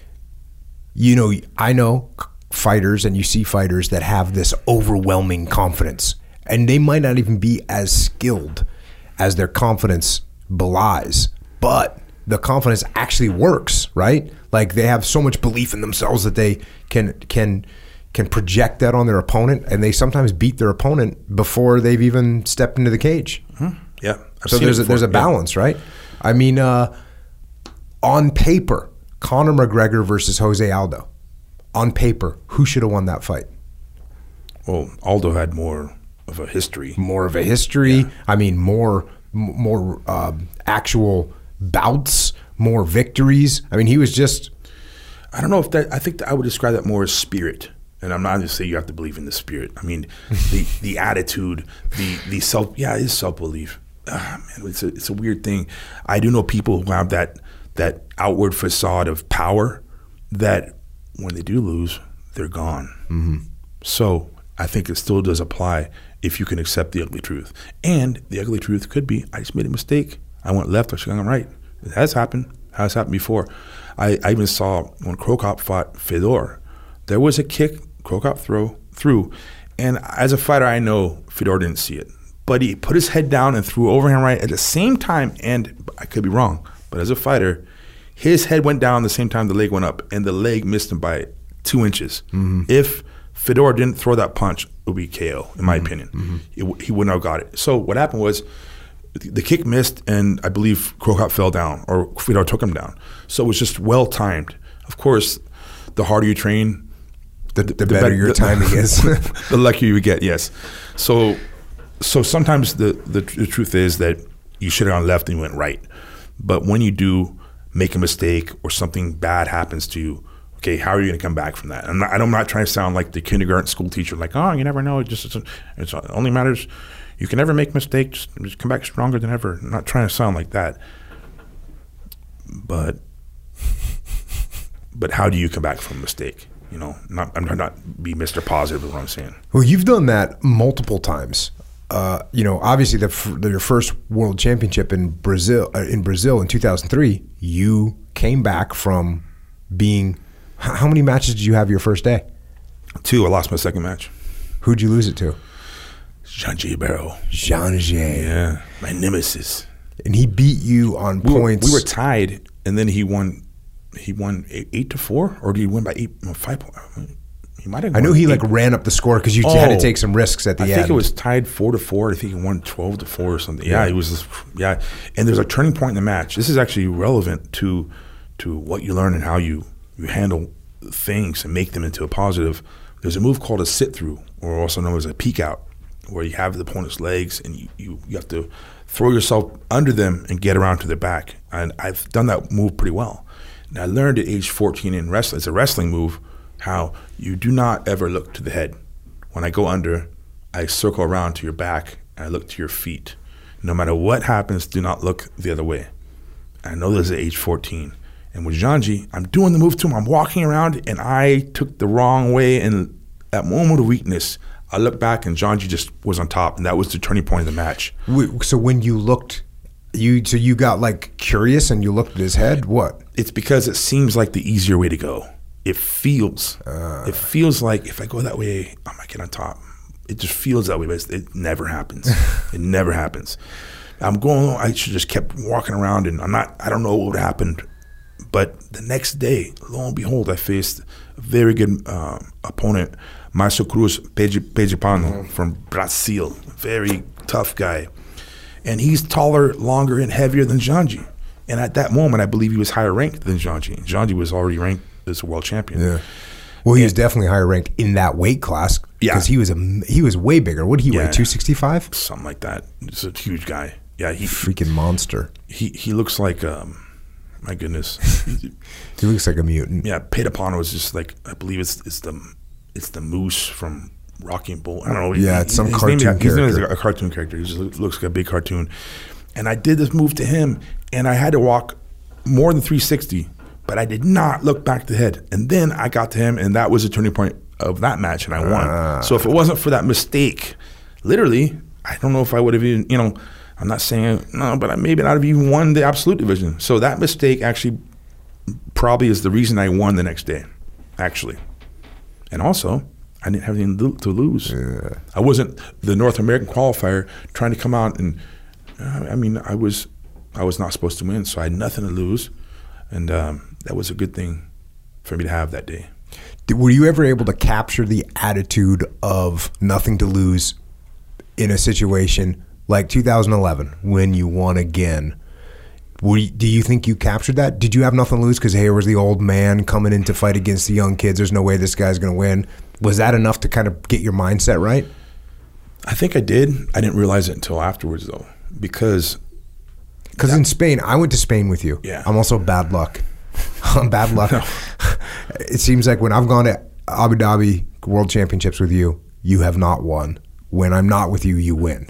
you know, I know fighters and you see fighters that have this overwhelming confidence, and they might not even be as skilled as their confidence belies, but the confidence actually works, right? Like they have so much belief in themselves that they can can can project that on their opponent, and they sometimes beat their opponent before they've even stepped into the cage. Mm-hmm. Yeah. I've so there's a, there's a balance, yeah. right? I mean, uh, on paper, Conor McGregor versus Jose Aldo. On paper, who should have won that fight? Well, Aldo had more of a history. More of a history. Yeah. I mean, more more uh, actual bouts, more victories. I mean, he was just. I don't know if that. I think that I would describe that more as spirit. And I'm not going to say you have to believe in the spirit. I mean, the the attitude, the the self. Yeah, it is self belief. Ah, man, it's a it's a weird thing. I do know people who have that that outward facade of power that when they do lose, they're gone. Mm-hmm. So I think it still does apply if you can accept the ugly truth. And the ugly truth could be, I just made a mistake. I went left, I should have gone right. It has happened. It has happened before. I, I even saw when Cro Cop fought Fedor, there was a kick Cro Cop throw through. And as a fighter, I know Fedor didn't see it. But he put his head down and threw overhand right at the same time. And I could be wrong, but as a fighter, his head went down the same time the leg went up, and the leg missed him by two inches. Mm-hmm. If Fedor didn't throw that punch, it would be K O, in my mm-hmm. opinion. Mm-hmm. It, he wouldn't have got it. So what happened was the kick missed, and I believe Cro Cop fell down, or Fedor took him down. So it was just well-timed. Of course, the harder you train, the, the, the better be- your the, timing is. The luckier you get, yes. So so sometimes the, the, the truth is that you should have gone left and you went right. But when you do make a mistake or something bad happens to you, okay, how are you going to come back from that? I'm not, I'm not trying to sound like the kindergarten school teacher, like, oh, you never know. It just it's, it's it only matters. You can never make mistakes. Just come back stronger than ever. I'm not trying to sound like that. But but how do you come back from a mistake? You know, not I'm trying not be Mister Positive is what I'm saying. Well, you've done that multiple times. uh, you know, obviously the, the your first world championship in Brazil uh, in Brazil in two thousand three, you came back from being. How many matches did you have your first day? Two. I lost my second match. Who'd you lose it to? Jean-Jay Barrow. Jean-Jay. Yeah, my nemesis. And he beat you on we points. Were, we were tied, and then he won. He won eight, eight to four, or did he win by eight? No, five. He might have. I know he eight. like ran up the score because you oh, had to take some risks at the I end. I think it was tied four to four. I think he won twelve to four or something. Yeah, yeah, he was. Just, yeah, and there's a turning point in the match. This is actually relevant to to what you learn and how you you handle things and make them into a positive. There's a move called a sit through, or also known as a peek out, where you have the opponent's legs and you, you, you have to throw yourself under them and get around to their back. And I've done that move pretty well. And I learned at age fourteen in wrestling, it's a wrestling move, how you do not ever look to the head. When I go under, I circle around to your back and I look to your feet. No matter what happens, do not look the other way. I know this at age fourteen. And with Jean-Jay, I'm doing the move to him. I'm walking around, and I took the wrong way. And that moment of weakness, I looked back, and Jean-Jay just was on top, and that was the turning point of the match. So when you looked, you so you got like curious, and you looked at his head. What? It's because it seems like the easier way to go. It feels, uh. it feels like if I go that way, I might get on top. It just feels that way, but it never happens. It never happens. I'm going. I should just kept walking around, and I'm not. I don't know what happened. But the next day, lo and behold, I faced a very good uh, opponent, Marcio Cruz Pejipano mm-hmm. from Brazil. Very tough guy. And he's taller, longer, and heavier than Jean-Jay. And at that moment, I believe he was higher ranked than Jean-Jay. Jean-Jay was already ranked as a world champion. Yeah. Well, he and, was definitely higher ranked in that weight class. Yeah. Because he was, a, he was way bigger. What did he yeah. weigh, two sixty-five? Something like that. He's a huge guy. Yeah, he Freaking monster. He, he looks like... Um, My goodness, he looks like a mutant. Yeah, Pejipano is just like I believe it's it's the it's the moose from Rocky and Bull. I don't know. Yeah, it's some his cartoon name, character. His name is a cartoon character. He just looks like a big cartoon. And I did this move to him, and I had to walk more than three sixty, but I did not look back to the head. And then I got to him, and that was the turning point of that match, and I won. Ah. So if it wasn't for that mistake, literally, I don't know if I would have even, you know. I'm not saying no, but I maybe not have even won the absolute division. So that mistake actually probably is the reason I won the next day, actually. And also, I didn't have anything to lose. Yeah. I wasn't the North American qualifier trying to come out and. Uh, I mean, I was, I was not supposed to win, so I had nothing to lose, and um, that was a good thing for me to have that day. Were you ever able to capture the attitude of nothing to lose in a situation like two thousand eleven when you won again? Were you, do you think you captured that? Did you have nothing to lose because here was the old man coming in to fight against the young kids? There's no way this guy's going to win. Was that enough to kind of get your mindset right? I think I did. I didn't realize it until afterwards, though, because because in Spain, I went to Spain with you. Yeah, I'm also bad luck. I'm bad luck. No. It seems like when I've gone to Abu Dhabi World Championships with you, you have not won. When I'm not with you, you win.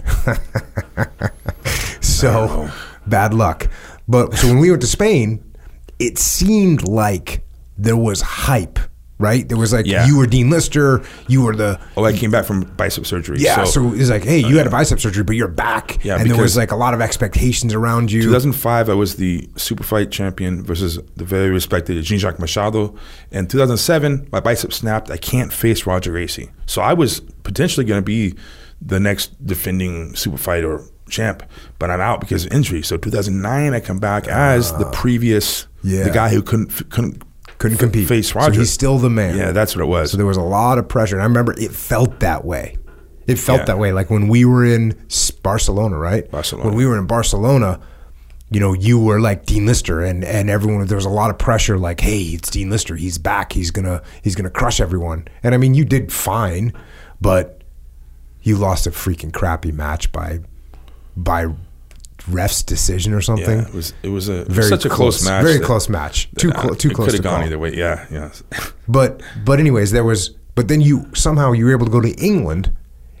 So, bad luck. But so when we went to Spain, it seemed like there was hype, right? There was like, yeah. you were Dean Lister, you were the... Oh, I came back from bicep surgery. Yeah, so, so it's like, hey, you uh, had a bicep surgery, but you're back. Yeah, and there was like a lot of expectations around you. two thousand five, I was the super fight champion versus the very respected Jean-Jacques Machado. And two thousand seven, my bicep snapped. I can't face Roger Gracie. So I was potentially going to be the next defending super fight or champ, but I'm out because of injury. So two thousand nine, I come back as uh, the previous, yeah. the guy who couldn't couldn't couldn't compete. Face Roger. So he's still the man. Yeah, that's what it was. So there was a lot of pressure, and I remember it felt that way. It felt yeah. that way, like when we were in Barcelona, right? Barcelona. When we were in Barcelona, you know, you were like Dean Lister, and and everyone, there was a lot of pressure. Like, hey, it's Dean Lister. He's back. He's gonna he's gonna crush everyone. And I mean, you did fine, but you lost a freaking crappy match by by ref's decision or something. Yeah, it was it was a very such a close, close match. Very close match. Too uh, close. Too it close. Could have to gone call. either way. Yeah, yeah. But but anyways, there was. But then you somehow you were able to go to England,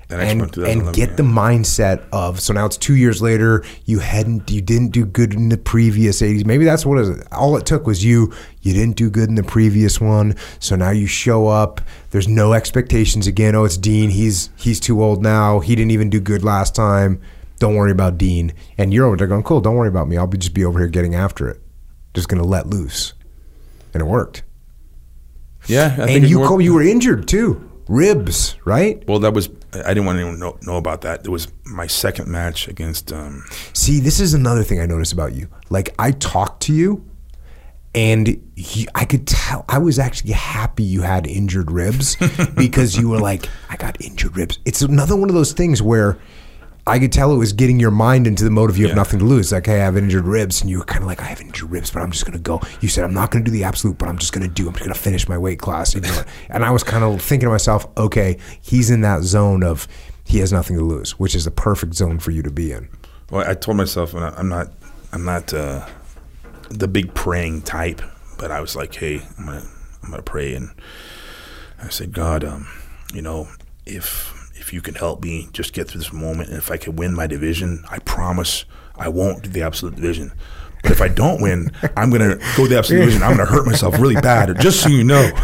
The next and one, twenty eleven, and get yeah. the mindset of, so now it's two years later, you hadn't you didn't do good in the previous eighties. Maybe that's what it is. All it took was you you didn't do good in the previous one, so now you show up, there's no expectations again. Oh, it's Dean, he's he's too old now, he didn't even do good last time, don't worry about Dean. And you're over there going, cool, don't worry about me, I'll be, just be over here getting after it, just gonna let loose. And it worked. Yeah, I think and it you worked. you were injured too, ribs, right? Well, that was, I didn't want anyone to know, know about that. It was my second match against. Um, See, this is another thing I noticed about you. Like, I talked to you, and you, I could tell, I was actually happy you had injured ribs because you were like, I got injured ribs. It's another one of those things where I could tell it was getting your mind into the mode of you have Yeah. nothing to lose. Like, hey, I have injured ribs. And you were kind of like, I have injured ribs, but I'm just going to go. You said, I'm not going to do the absolute, but I'm just going to do, I'm just going to finish my weight class. You know? And I was kind of thinking to myself, okay, he's in that zone of he has nothing to lose, which is the perfect zone for you to be in. well, I told myself I'm not, I'm not uh, the big praying type, but I was like, hey, I'm gonna, I'm gonna pray, and I said, God, um, you know, if. If you can help me just get through this moment, and if I can win my division, I promise I won't do the absolute division. But if I don't win, I'm going to go to the absolute division. I'm going to hurt myself really bad, just so you know.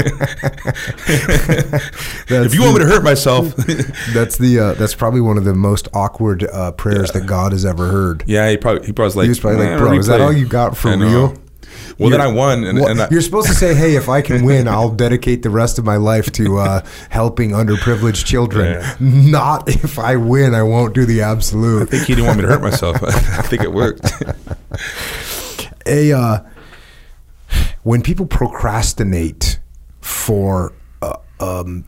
If you want me to hurt myself. That's the uh, that's probably one of the most awkward uh, prayers Yeah. that God has ever heard. Yeah, he probably, he probably was like, He was probably like, "Man, bro, replay." is that all you got for I know. real? Well, You're- then I won. And, Well, and I, you're supposed to say, hey, if I can win, I'll dedicate the rest of my life to uh, helping underprivileged children. Yeah. Not if I win, I won't do the I absolute. think he didn't want me to hurt myself. I think it worked. A uh, when people procrastinate for uh, um,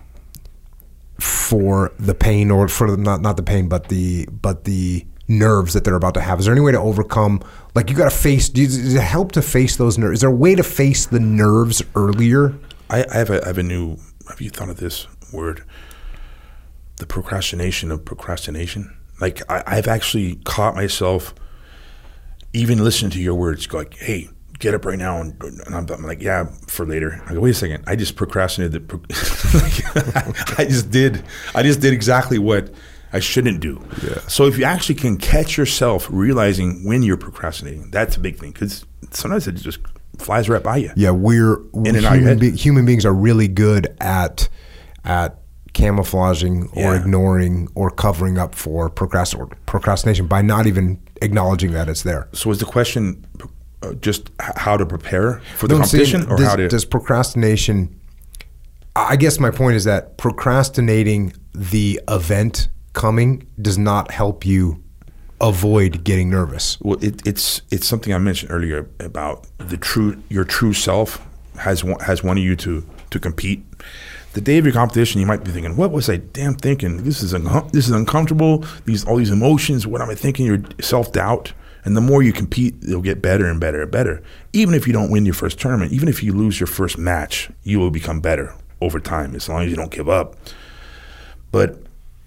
for the pain, or for the, not not the pain, but the but the nerves that they're about to have, is there any way to overcome? Like, you got to face. Does it help to face those nerves? Is there a way to face the nerves earlier? I, I have a, I have a new. Have you thought of this word? The procrastination of procrastination. Like I, I've actually caught myself, even listening to your words, go like, "Hey, get up right now," and, and I'm, I'm like, "Yeah, for later." I go, "Wait a second, I just procrastinated." The pro- like, I just did. I just did exactly what I shouldn't do. Yeah. So if you actually can catch yourself realizing when you're procrastinating, that's a big thing, because sometimes it just flies right by you. Yeah, we're In and out your human, head. be, human beings are really good at at camouflaging or Yeah. ignoring or covering up for procrast- or procrastination by not even acknowledging that it's there. So is the question uh, just h- how to prepare for the No, I'm saying, competition, or does, how to? does procrastination? I guess my point is that procrastinating the event coming does not help you avoid getting nervous. Well, it, it's it's something I mentioned earlier about the true your true self has wa- has wanted you to to compete. The day of your competition, you might be thinking, "What was I damn thinking? This is un- this is uncomfortable. These all these emotions. What am I thinking?" Your self doubt, and the more you compete, it'll get better and better and better. Even if you don't win your first tournament, even if you lose your first match, you will become better over time as long as you don't give up. But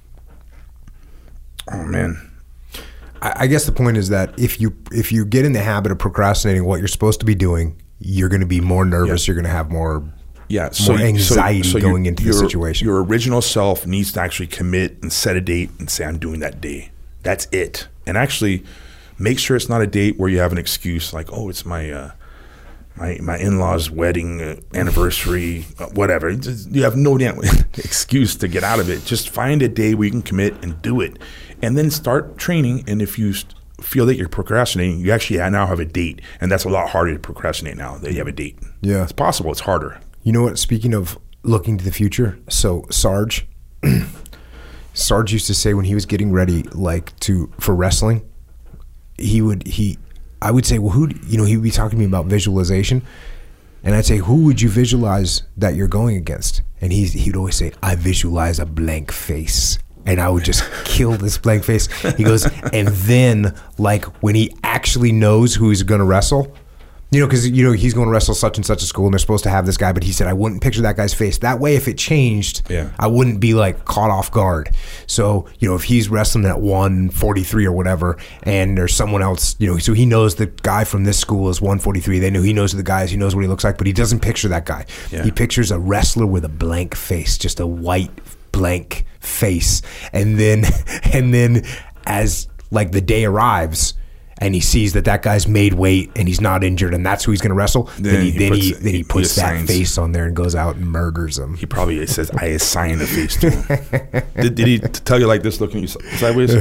oh man. I I guess the point is that if you if you get in the habit of procrastinating what you're supposed to be doing, you're going to be more nervous. Yeah. You're going to have more Yeah, more you- anxiety your- going into the your- situation. Your original self needs to actually commit and set a date and say, I'm doing that day. That's it. And actually make sure it's not a date where you have an excuse like, oh, it's my uh, my my in-laws' wedding uh, anniversary, uh, whatever. It's just- you have no damn excuse to get out of it. Just find a day where you can commit and do it. And then start training. And if you st- feel that you're procrastinating, you actually now have a date. And that's a lot harder to procrastinate now that you have a date. Yeah. It's possible. It's harder. You know what? Speaking of looking to the future, so Sarge, Sarge used to say when he was getting ready, like to for wrestling, he would he, I would say, well, who, you know, he would be talking to me about visualization, and I'd say, who would you visualize that you're going against? And he he'd always say, I visualize a blank face. And I would just kill this blank face. He goes, and then like when he actually knows who he's going to wrestle. You know, because, you know, he's going to wrestle such and such a school and they're supposed to have this guy, but he said, I wouldn't picture that guy's face. That way, if it changed, Yeah. I wouldn't be like caught off guard. So, you know, if he's wrestling at one forty-three or whatever, and there's someone else, you know, so he knows the guy from this school is one forty-three. They know he knows who the guy is, he knows what he looks like, but he doesn't picture that guy. Yeah. He pictures a wrestler with a blank face, just a white blank face. And then, and then as like the day arrives and he sees that that guy's made weight and he's not injured and that's who he's going to wrestle, then, then he, he then puts, he then he puts he that face on there and goes out and murders him. He probably says, "I assign the face to him." did, did he tell you like this, looking at you sideways?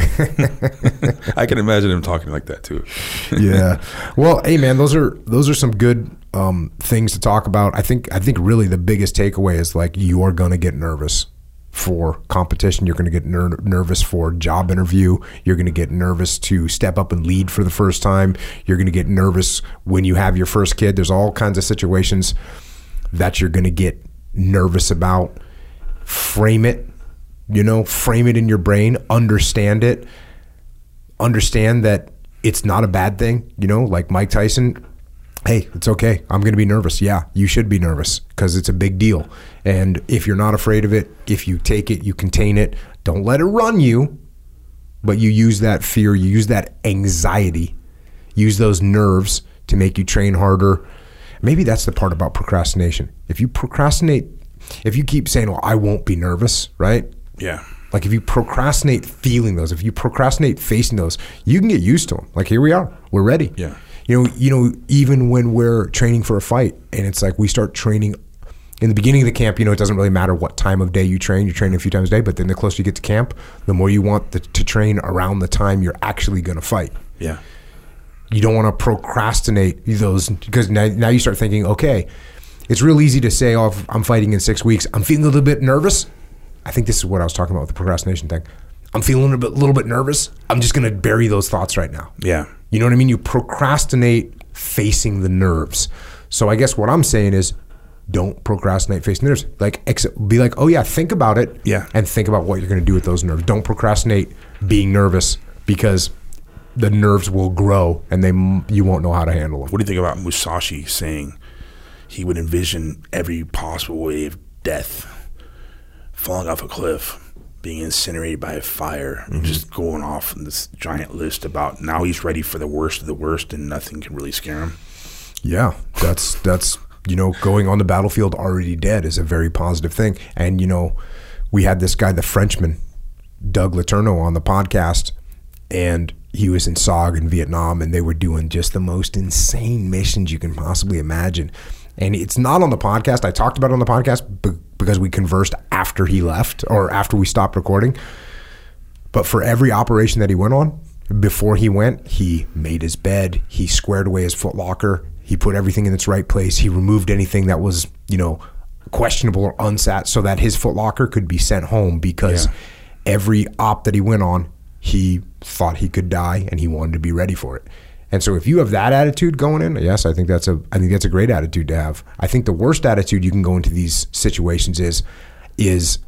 I can imagine him talking like that too. Yeah. Well, hey man, those are those are some good um, things to talk about. I think I think really the biggest takeaway is like you are going to get nervous for competition. You're going to get ner- nervous for job interview. You're going to get nervous to step up and lead for the first time. You're going to get nervous when you have your first kid. There's all kinds of situations that you're going to get nervous about. Frame it, you know, frame it in your brain, understand it, understand that it's not a bad thing, you know, like Mike Tyson. Hey, it's okay. I'm going to be nervous. Yeah, you should be nervous because it's a big deal. And if you're not afraid of it, if you take it, you contain it, don't let it run you, but you use that fear, you use that anxiety, use those nerves to make you train harder. Maybe that's the part about procrastination. If you procrastinate, if you keep saying, well, I won't be nervous, right? Yeah. Like if you procrastinate feeling those, if you procrastinate facing those, you can get used to them. Like here we are, we're ready. Yeah. You know, you know, even when we're training for a fight and it's like we start training in the beginning of the camp, you know, it doesn't really matter what time of day you train. You train a few times a day, but then the closer you get to camp, the more you want the, to train around the time you're actually going to fight. Yeah. You don't want to procrastinate those because now, now you start thinking, okay, it's real easy to say, oh, I'm fighting in six weeks. I'm feeling a little bit nervous. I think this is what I was talking about with the procrastination thing. I'm feeling a bit, little bit nervous. I'm just going to bury those thoughts right now. Yeah. You know what I mean? You procrastinate facing the nerves. So I guess what I'm saying is don't procrastinate facing the nerves. Like, ex- be like, oh yeah, think about it. Yeah. And think about what you're going to do with those nerves. Don't procrastinate being nervous because the nerves will grow and they you won't know how to handle them. What do you think about Musashi saying he would envision every possible way of death, falling off a cliff, being incinerated by a fire, mm-hmm. and just going off on this giant list about now he's ready for the worst of the worst and nothing can really scare him? Yeah, that's that's you know, going on the battlefield already dead is a very positive thing. And you know, we had this guy, the Frenchman, Doug Letourneau, on the podcast, and he was in S O G in Vietnam, and they were doing just the most insane missions you can possibly imagine. And it's not on the podcast. I talked about it on the podcast b- because we conversed after he left or after we stopped recording. But for every operation that he went on, before he went, he made his bed. He squared away his footlocker. He put everything in its right place. He removed anything that was, you know, questionable or unsat so that his footlocker could be sent home because yeah. every op that he went on, he thought he could die and he wanted to be ready for it. And so if you have that attitude going in, yes, I think that's a I think that's a great attitude to have. I think the worst attitude you can go into these situations is is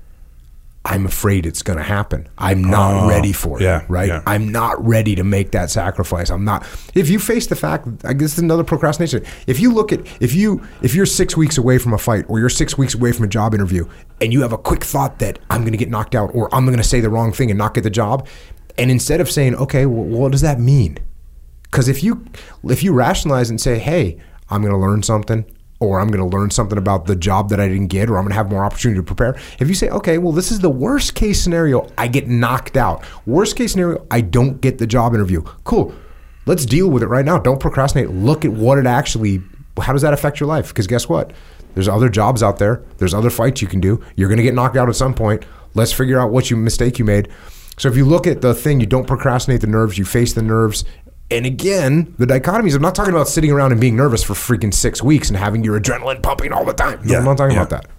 I'm afraid it's going to happen. I'm not oh, ready for it, yeah, right? Yeah. I'm not ready to make that sacrifice. I'm not. If you face the fact, I guess it's another procrastination. If you look at if you if you're six weeks away from a fight or you're six weeks away from a job interview and you have a quick thought that I'm going to get knocked out or I'm going to say the wrong thing and not get the job, and instead of saying, okay, well, what does that mean? Because if you if you rationalize and say, hey, I'm going to learn something, or I'm going to learn something about the job that I didn't get, or I'm going to have more opportunity to prepare. If you say, okay, well, this is the worst case scenario, I get knocked out. Worst case scenario, I don't get the job interview. Cool. Let's deal with it right now. Don't procrastinate. Look at what it actually, how does that affect your life? Because guess what? There's other jobs out there. There's other fights you can do. You're going to get knocked out at some point. Let's figure out what you mistake you made. So if you look at the thing, you don't procrastinate the nerves, you face the nerves. And again, the dichotomies, I'm not talking about sitting around and being nervous for freaking six weeks and having your adrenaline pumping all the time. No, yeah, I'm not talking yeah. about that.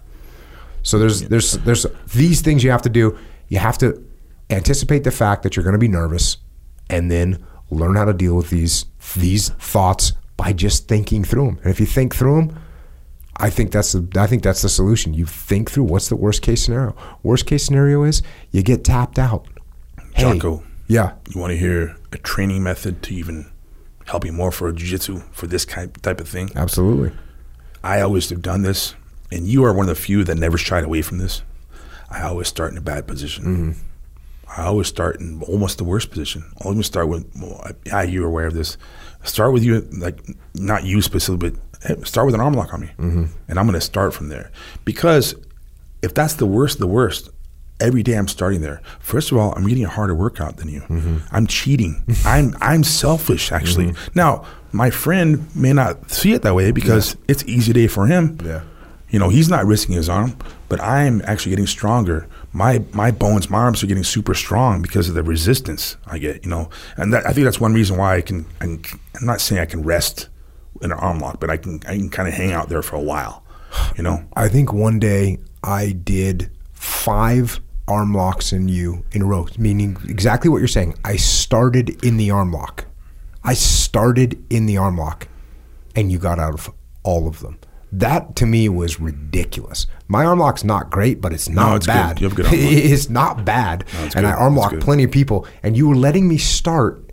So there's there's there's these things you have to do. You have to anticipate the fact that you're going to be nervous and then learn how to deal with these these thoughts by just thinking through them. And if you think through them, I think that's the I think that's the solution. You think through what's the worst case scenario. Worst case scenario is you get tapped out. Hey, Jocko, yeah. You want to hear a training method to even help you more for jiu-jitsu, for this kind, type of thing? Absolutely. I always have done this, and you are one of the few that never shied away from this. I always start in a bad position. Mm-hmm. I always start in almost the worst position. I always start with, well, I, you're aware of this. Start with you, like not you specifically, but hey, start with an arm lock on me. Mm-hmm. And I'm going to start from there. Because if that's the worst of the worst, every day I'm starting there. First of all, I'm getting a harder workout than you. Mm-hmm. I'm cheating. I'm I'm selfish, actually. Mm-hmm. Now, my friend may not see it that way because yeah. it's an easy day for him. Yeah. You know, he's not risking his arm, but I'm actually getting stronger. My my bones, my arms are getting super strong because of the resistance I get, you know. And that, I think that's one reason why I can, I can, I'm not saying I can rest in an arm lock, but I can I can kind of hang out there for a while, you know. I think one day I did five arm locks in you in a row, meaning exactly what you're saying. I started in the arm lock. I started in the arm lock, and you got out of all of them. That to me was ridiculous. My arm lock's not great, but it's not no, it's bad. Good. You have a good arm lock. It's not bad. No, it's and good. I arm locked good. plenty of people, and you were letting me start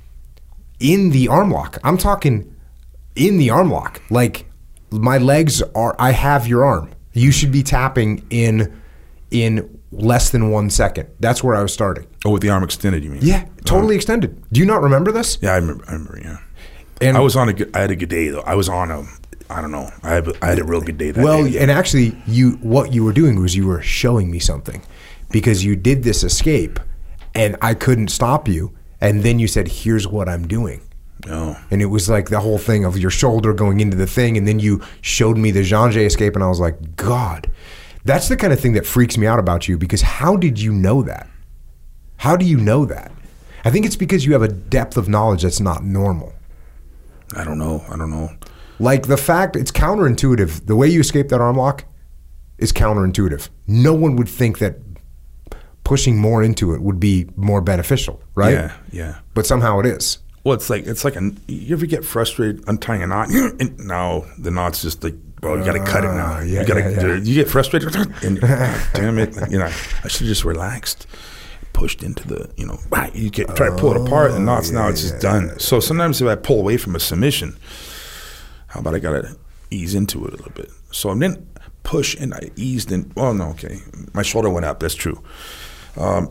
in the arm lock. I'm talking in the arm lock. Like my legs are, I have your arm. You should be tapping in in less than one second. That's where I was starting. Oh, with the arm extended, you mean? Yeah, totally um, extended. Do you not remember this? Yeah, I remember. I remember. Yeah. And I was on a good, I had a good day though. I was on a, I don't know. I had, I had a real good day that well, day. Well, and actually, you what you were doing was you were showing me something, because you did this escape, and I couldn't stop you. And then you said, "Here's what I'm doing." Oh. And it was like the whole thing of your shoulder going into the thing, and then you showed me the Jean-Jay escape, and I was like, God, that's the kind of thing that freaks me out about you, because how did you know that? How do you know that? I think it's because you have a depth of knowledge that's not normal. I don't know. I don't know. Like the fact, it's counterintuitive. The way you escape that arm lock is counterintuitive. No one would think that pushing more into it would be more beneficial, right? Yeah, yeah. But somehow it is. Well, it's like it's like a. You ever get frustrated untying a knot? And now the knot's just like, bro, you got to cut it now. Uh, yeah, you got to. yeah, yeah. You get frustrated, and damn it, you know, I should have just relaxed, pushed into the, you know, you get try to pull it apart, and knots yeah, now it's just yeah, done. yeah. So sometimes if I pull away from a submission, how about I got to ease into it a little bit? So I didn't push, and I eased in. Well, no, okay, my shoulder went up. That's true. Um,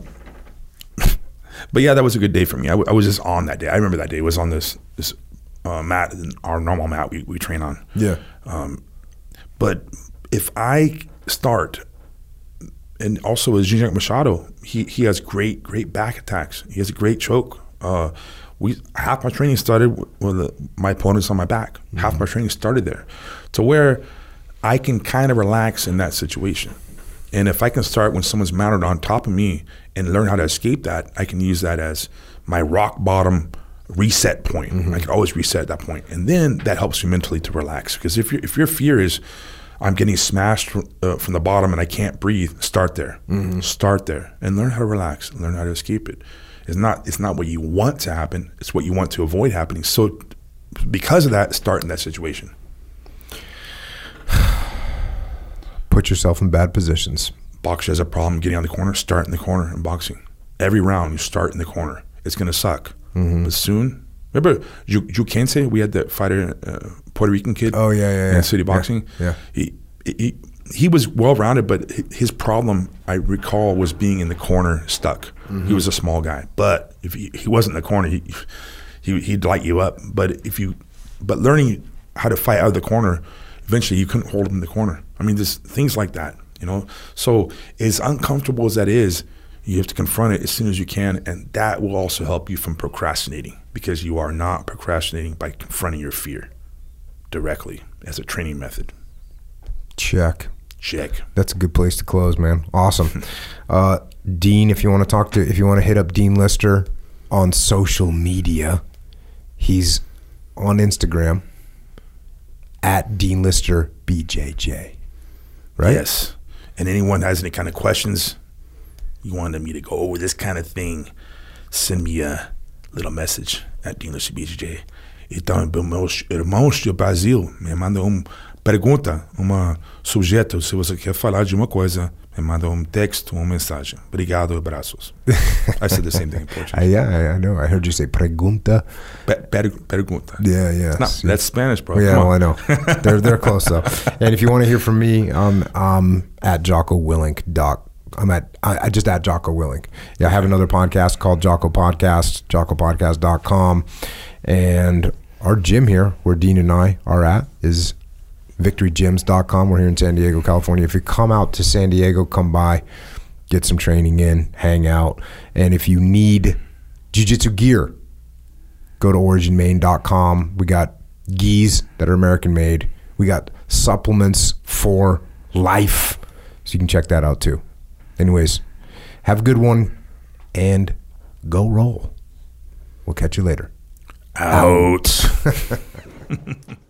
But yeah, that was a good day for me. I, w- I was just on that day. I remember that day. It was on this this uh, mat, our normal mat we, we train on. Yeah. Um, but if I start, and also with Jean-Jacques Machado, he he has great great back attacks. He has a great choke. Uh, we half my training started with the, my opponents on my back. Mm-hmm. Half my training started there, to where I can kind of relax in that situation. And if I can start when someone's mounted on top of me and learn how to escape that, I can use that as my rock bottom reset point. Mm-hmm. I can always reset at that point. And then that helps you mentally to relax. Because if, if your fear is, I'm getting smashed from, uh, from the bottom and I can't breathe, start there. Mm-hmm. Start there and learn how to relax, learn how to escape it. It's not, it's not what you want to happen. It's what you want to avoid happening. So because of that, start in that situation. Put yourself in bad positions. Boxer has a problem getting on the corner, start in the corner in boxing. Every round you start in the corner. It's going to suck. Mm-hmm. But soon, remember Jukense? We had that fighter, uh, Puerto Rican kid. Oh, yeah, yeah, yeah. In City Boxing. Yeah. yeah. He, he, he was well-rounded, but his problem, I recall, was being in the corner stuck. Mm-hmm. He was a small guy. But if he, he wasn't in the corner, he, he, he'd light you up. But if you, but learning how to fight out of the corner, eventually you couldn't hold him in the corner. I mean, there's things like that, you know. So as uncomfortable as that is, you have to confront it as soon as you can, and that will also help you from procrastinating, because you are not procrastinating by confronting your fear directly as a training method. Check. Check. That's a good place to close, man. Awesome. uh, Dean, if you want to talk to, if you want to hit up Dean Lister on social media, he's on Instagram at Dean Lister B J J. Right? Yes. And anyone has any kind of questions, you wanted me to go over this kind of thing, send me a little message at Dean Lister B J J. Então, meus irmãos do Brasil, me manda uma pergunta, uma sujeito. Se você quer falar de uma coisa, me manda um texto, uma mensagem. Obrigado, abraços. I said the same thing in Portuguese. Uh, yeah, I know. I heard you say pregunta. Per, per, pergunta. Yeah, yeah. No, that's Spanish, bro. Yeah, well, I know. they're they're close though. And if you want to hear from me, um, um, at Jocko Willink doc. I'm at I, I just at Jocko Willink. Yeah, I have another podcast called Jocko Podcast, jocko podcast dot com, and our gym here, where Dean and I are at, is victory gyms dot com. We're here in San Diego, California. If you come out to San Diego, come by. get some training in, hang out. And if you need jiu-jitsu gear, go to origin maine dot com. We got gis that are American made. We got supplements for life. So you can check that out too. Anyways, have a good one and go roll. We'll catch you later. Out.